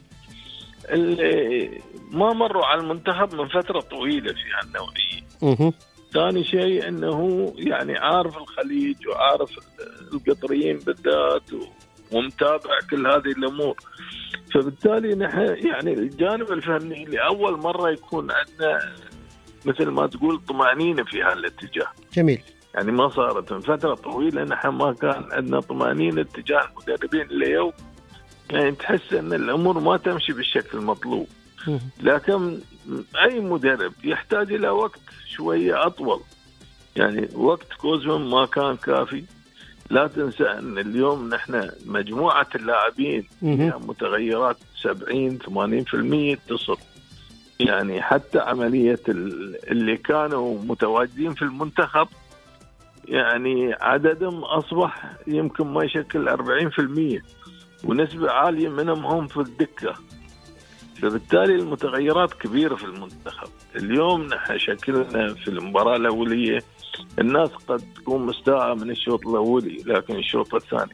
اللي ما مروا على المنتخب من فترة طويلة في هالنوعية. ثاني شيء أنه يعني عارف الخليج وعارف القطريين بالذات ومتابع كل هذه الأمور. فبالتالي نحن يعني الجانب الفني لأول مرة يكون عندنا مثل ما تقول طمأنينة في هالاتجاه. جميل. يعني ما صارت من فترة طويلة نحن ما كان عندنا طمأنينة اتجاه المدربين اليوم، يعني تحس أن الأمور ما تمشي بالشكل المطلوب. لكن أي مدرب يحتاج إلى وقت شوية أطول، يعني وقت كوزمان ما كان كافي. لا تنسى أن اليوم نحن مجموعة اللاعبين متغيرات سبعين ثمانين بالمئة تصل، يعني حتى عملية اللي كانوا متواجدين في المنتخب يعني عددهم أصبح يمكن ما يشكل أربعين بالمئة ونسبة عالية منهم هم في الدكة. فبالتالي المتغيرات كبيرة في المنتخب. اليوم نحن شكلنا في المباراة الأولية الناس قد تكون مستاءة من الشوط الأولي، لكن الشوط الثاني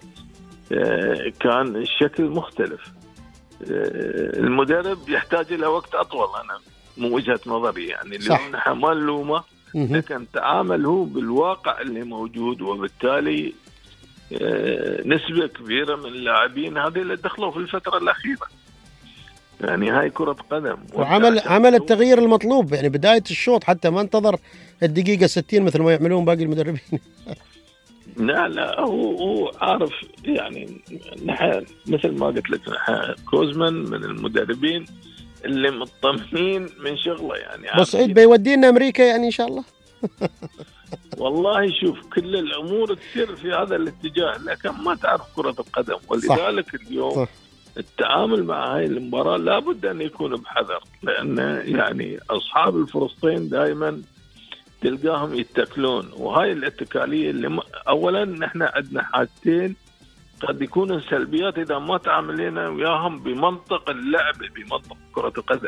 كان الشكل مختلف. المدرب يحتاج إلى وقت أطول، أنا من وجهة نظري يعني اليوم نحن ما نلومه، لكن تعامل هو بالواقع اللي موجود. وبالتالي نسبة كبيرة من اللاعبين هذه اللي دخلوا في الفترة الأخيرة، يعني هاي كرة قدم، وعمل عمل التغيير المطلوب يعني بداية الشوط حتى ما انتظر الدقيقة ستين مثل ما يعملون باقي المدربين. لا لا هو هو عارف يعني نحن مثل ما قلت لك نحن كوزمان من المدربين اللي مطمئنين من شغله. يعني بس عيد بيودينا أمريكا يعني إن شاء الله. والله شوف كل الأمور تصير في هذا الاتجاه، لكن ما تعرف كرة القدم. ولذلك صح. اليوم صح. التعامل مع هاي المباراة لابد أن يكون بحذر، لأن يعني أصحاب الفلسطين دائما تلقاهم يتكلون، وهاي الاتكالية اللي م... أولا نحن عندنا حاجتين قد يكونوا سلبيات إذا ما تعاملنا وياهم بمنطق اللعب بمنطق كرة القدم.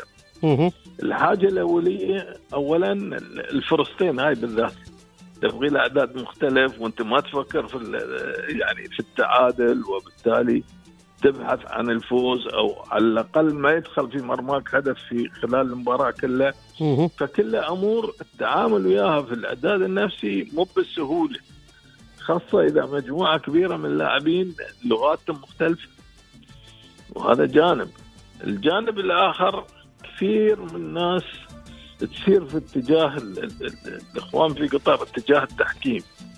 الحاجة الأولية أولا الفلسطين هاي بالذات تبغي له أعداد مختلف، وأنت ما تفكر في يعني في التعادل، وبالتالي تبحث عن الفوز أو على الأقل ما يدخل في مرماك هدف في خلال المباراة كلها. فكل أمور التعامل وياها في الإعداد النفسي مو بالسهولة، خاصة إذا مجموعة كبيرة من اللاعبين لغاتهم مختلفة. وهذا جانب. الجانب الآخر كثير من الناس تسير في اتجاه الإخوان في قطر اتجاه التحكيم،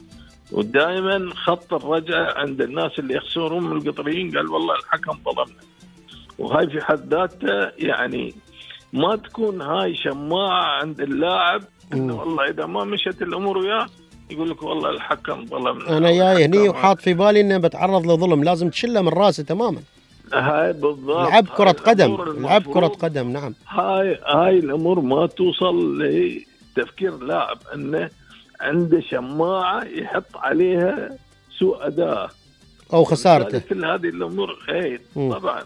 ودائما خط الرجعة عند الناس اللي يخسرون من القطريين قال والله الحكم ظلمنا. وهاي في حد ذاتها يعني ما تكون هاي شماعة عند اللاعب إنه والله إذا ما مشت الأمور وياه يقول لك والله الحكم ظلمنا. أنا جاي هني وحاط في بالي إنه بتعرض لظلم، لازم تشله من راسه تماما. هاي بالضبط. لعب كرة قدم، لعب كرة قدم. نعم. هاي هاي الأمور ما توصل لتفكير لاعب إنه عنده شماعة يحط عليها سوء أداء أو خسارته. كل هذه الأمور اي طبعا.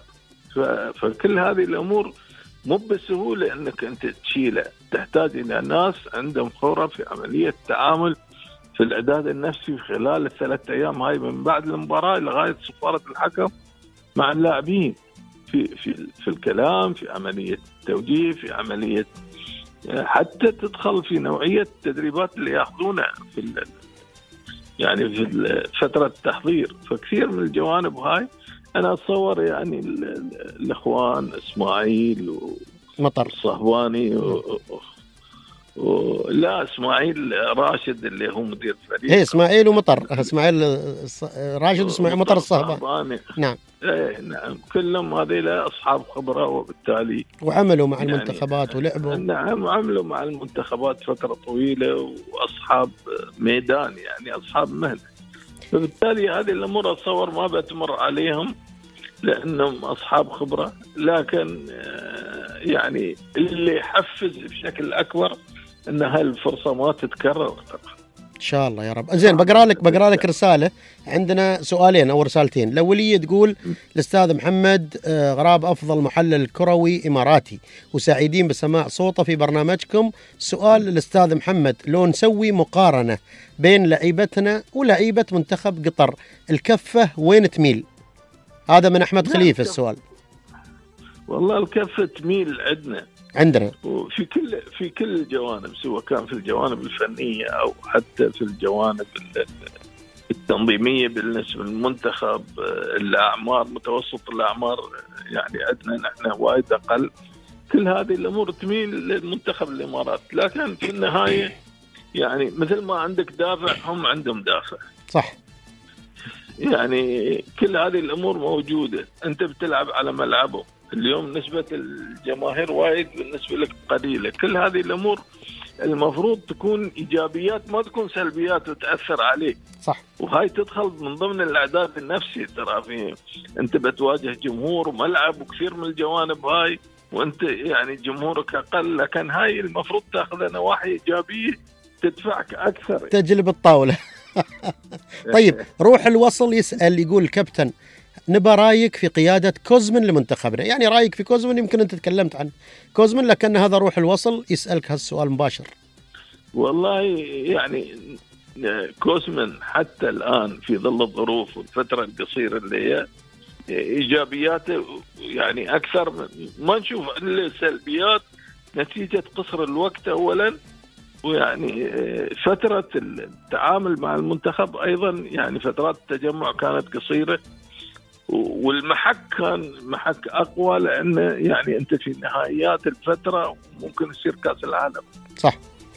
فكل هذه الأمور مو بالسهولة أنك أنت تشيله، تحتاج إلى ناس عندهم خبرة في عملية التعامل في الإعداد النفسي خلال الثلاث أيام هاي من بعد المباراة لغاية صفارة الحكم مع اللاعبين في في في الكلام، في عملية التوجيه، في عملية حتى تدخل في نوعية التدريبات اللي يأخذونها في يعني في فترة التحضير. فكثير من الجوانب هاي أنا أتصور يعني الإخوان إسماعيل ومطر الصهباني و... و... لا إسماعيل راشد اللي هو مدير فريق. هي إسماعيل ومطر، إسماعيل راشد وإسماعيل مطر الصهباني. نعم. ايه نعم كلهم هذيل اصحاب خبره، وبالتالي وعملوا مع يعني المنتخبات ولعبوا. نعم عملوا مع المنتخبات فتره طويله واصحاب ميدان يعني اصحاب مهنه. فبالتالي هذه الامور اتصور ما بتمر عليهم لانهم اصحاب خبره، لكن يعني اللي يحفز بشكل اكبر ان هالفرصه ما تتكرر. إن شاء الله يا رب. زين بقرأ لك بقرأ لك رسالة، عندنا سؤالين أو رسالتين. الأولية تقول الأستاذ محمد غراب أفضل محلل كروي إماراتي وسعيدين بسماع صوته في برنامجكم. سؤال الأستاذ محمد، لو نسوي مقارنة بين لعيبتنا ولعيبة منتخب قطر الكفة وين تميل؟ هذا من أحمد خليفة السؤال. والله الكفة تميل عندنا عندنا وفي كل في كل الجوانب، سواء كان في الجوانب الفنية أو حتى في الجوانب التنظيمية بالنسبة للمنتخب. الأعمار متوسط الأعمار يعني عندنا نحن وايد أقل. كل هذه الأمور تميل للمنتخب الإمارات، لكن في النهاية يعني مثل ما عندك دافع هم عندهم دافع. صح. يعني كل هذه الأمور موجودة، أنت بتلعب على ملعبه اليوم، نسبة الجماهير وايد بالنسبة لك قليلة. كل هذه الأمور المفروض تكون إيجابيات ما تكون سلبيات وتأثر عليك. صح. وهاي تدخل من ضمن الإعداد النفسي. ترى في أنت بتواجه جمهور وملعب وكثير من الجوانب هاي، وأنت يعني جمهورك أقل، لكن هاي المفروض تأخذ نواحي إيجابية تدفعك أكثر، تجلب الطاولة. طيب روح الوصل يسأل يقول كابتن نبى رايك في قيادة كوزمن لمنتخبنا. يعني رايك في كوزمن، يمكن أنت تكلمت عن كوزمن لكن هذا روح الوصل يسألك هالسؤال مباشر. والله يعني كوزمن حتى الآن في ظل الظروف والفترة القصيرة اللي هي إيجابياته يعني أكثر، ما نشوف إلا سلبيات نتيجة قصر الوقت أولا، ويعني فترة التعامل مع المنتخب أيضا يعني فترات التجمع كانت قصيرة، والمحك كان محك أقوى، لأن يعني أنت في نهايات الفترة ممكن يصير كأس العالم. صح.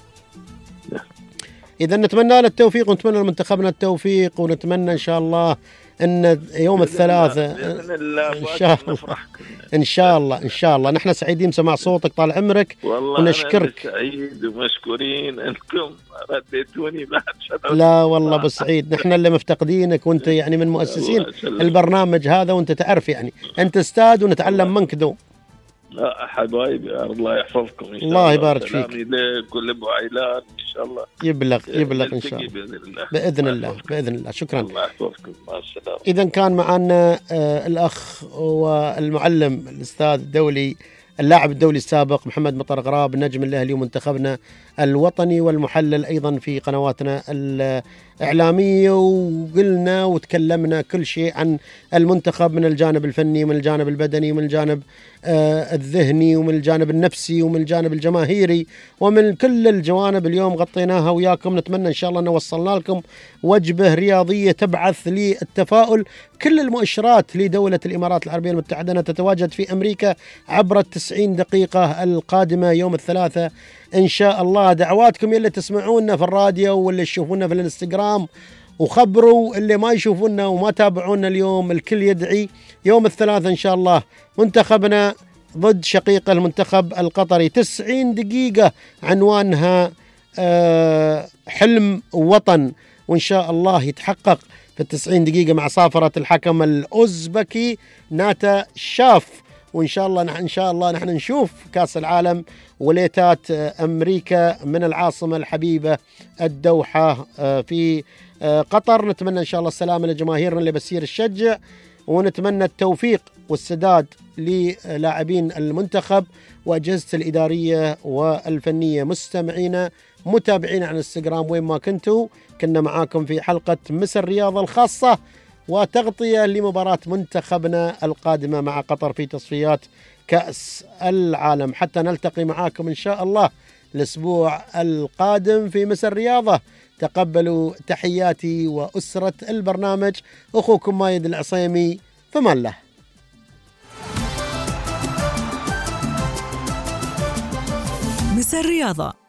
إذا نتمنى له التوفيق ونتمنى لمنتخبنا التوفيق، ونتمنى إن شاء الله أن يوم الثلاثاء بإذن الله إن شاء الله إن شاء الله إن شاء الله. نحن سعيدين بسماع صوتك طال عمرك ونشكرك. سعيد ومشكورين أنكم رديتوني بعد شهر. لا والله بسعيد، نحن اللي مفتقدينك، وأنت يعني من مؤسسين البرنامج هذا، وأنت تعرف يعني أنت استاذ ونتعلم منك دوم. لا حبايبي الله يحفظكم إن شاء الله. الله يبارك فيك. سلامي لكل أبو عيلان إن شاء الله. يبلغ يبلغ إن شاء الله بإذن الله. بإذن الله بإذن الله. شكرا. الله يحفظكم. مع السلامة. إذا كان معنا آه الأخ والمعلم الأستاذ الدولي اللاعب الدولي السابق محمد مطر غراب، النجم الأهلي ومنتخبنا الوطني والمحلل أيضا في قنواتنا الإعلامية، وقلنا وتكلمنا كل شيء عن المنتخب من الجانب الفني ومن الجانب البدني ومن الجانب آه الذهني ومن الجانب النفسي ومن الجانب الجماهيري ومن كل الجوانب اليوم غطيناها وياكم. نتمنى إن شاء الله أن وصلنا لكم وجبة رياضية تبعث للتفاؤل. كل المؤشرات لدولة الإمارات العربية المتحدة أنها تتواجد في أمريكا عبر التسعين دقيقة القادمة يوم الثلاثاء إن شاء الله. دعواتكم اللي تسمعونا في الراديو واللي تشوفونا في الانستغرام، وخبروا اللي ما يشوفونا وما تابعونا اليوم، الكل يدعي يوم الثلاثاء إن شاء الله منتخبنا ضد شقيقه المنتخب القطري. تسعين دقيقة عنوانها أه حلم وطن، وإن شاء الله يتحقق في التسعين دقيقة مع صافرة الحكم الأوزبكي ناتا شاف. وإن شاء الله نحن إن شاء الله نحن نشوف كأس العالم وليتات أمريكا من العاصمة الحبيبة الدوحة في قطر. نتمنى إن شاء الله السلامة لجماهيرنا اللي بسير الشجع، ونتمنى التوفيق والسداد للاعبين المنتخب وأجهزة الإدارية والفنية. مستمعينا متابعين على الانستغرام وين ما كنتوا، كنا معاكم في حلقة مساء الرياضة الخاصة وتغطية لمباراة منتخبنا القادمة مع قطر في تصفيات كأس العالم، حتى نلتقي معاكم إن شاء الله الأسبوع القادم في مساء الرياضة. تقبلوا تحياتي وأسرة البرنامج، أخوكم مايد العصيمي، فمان الله. مساء الرياضة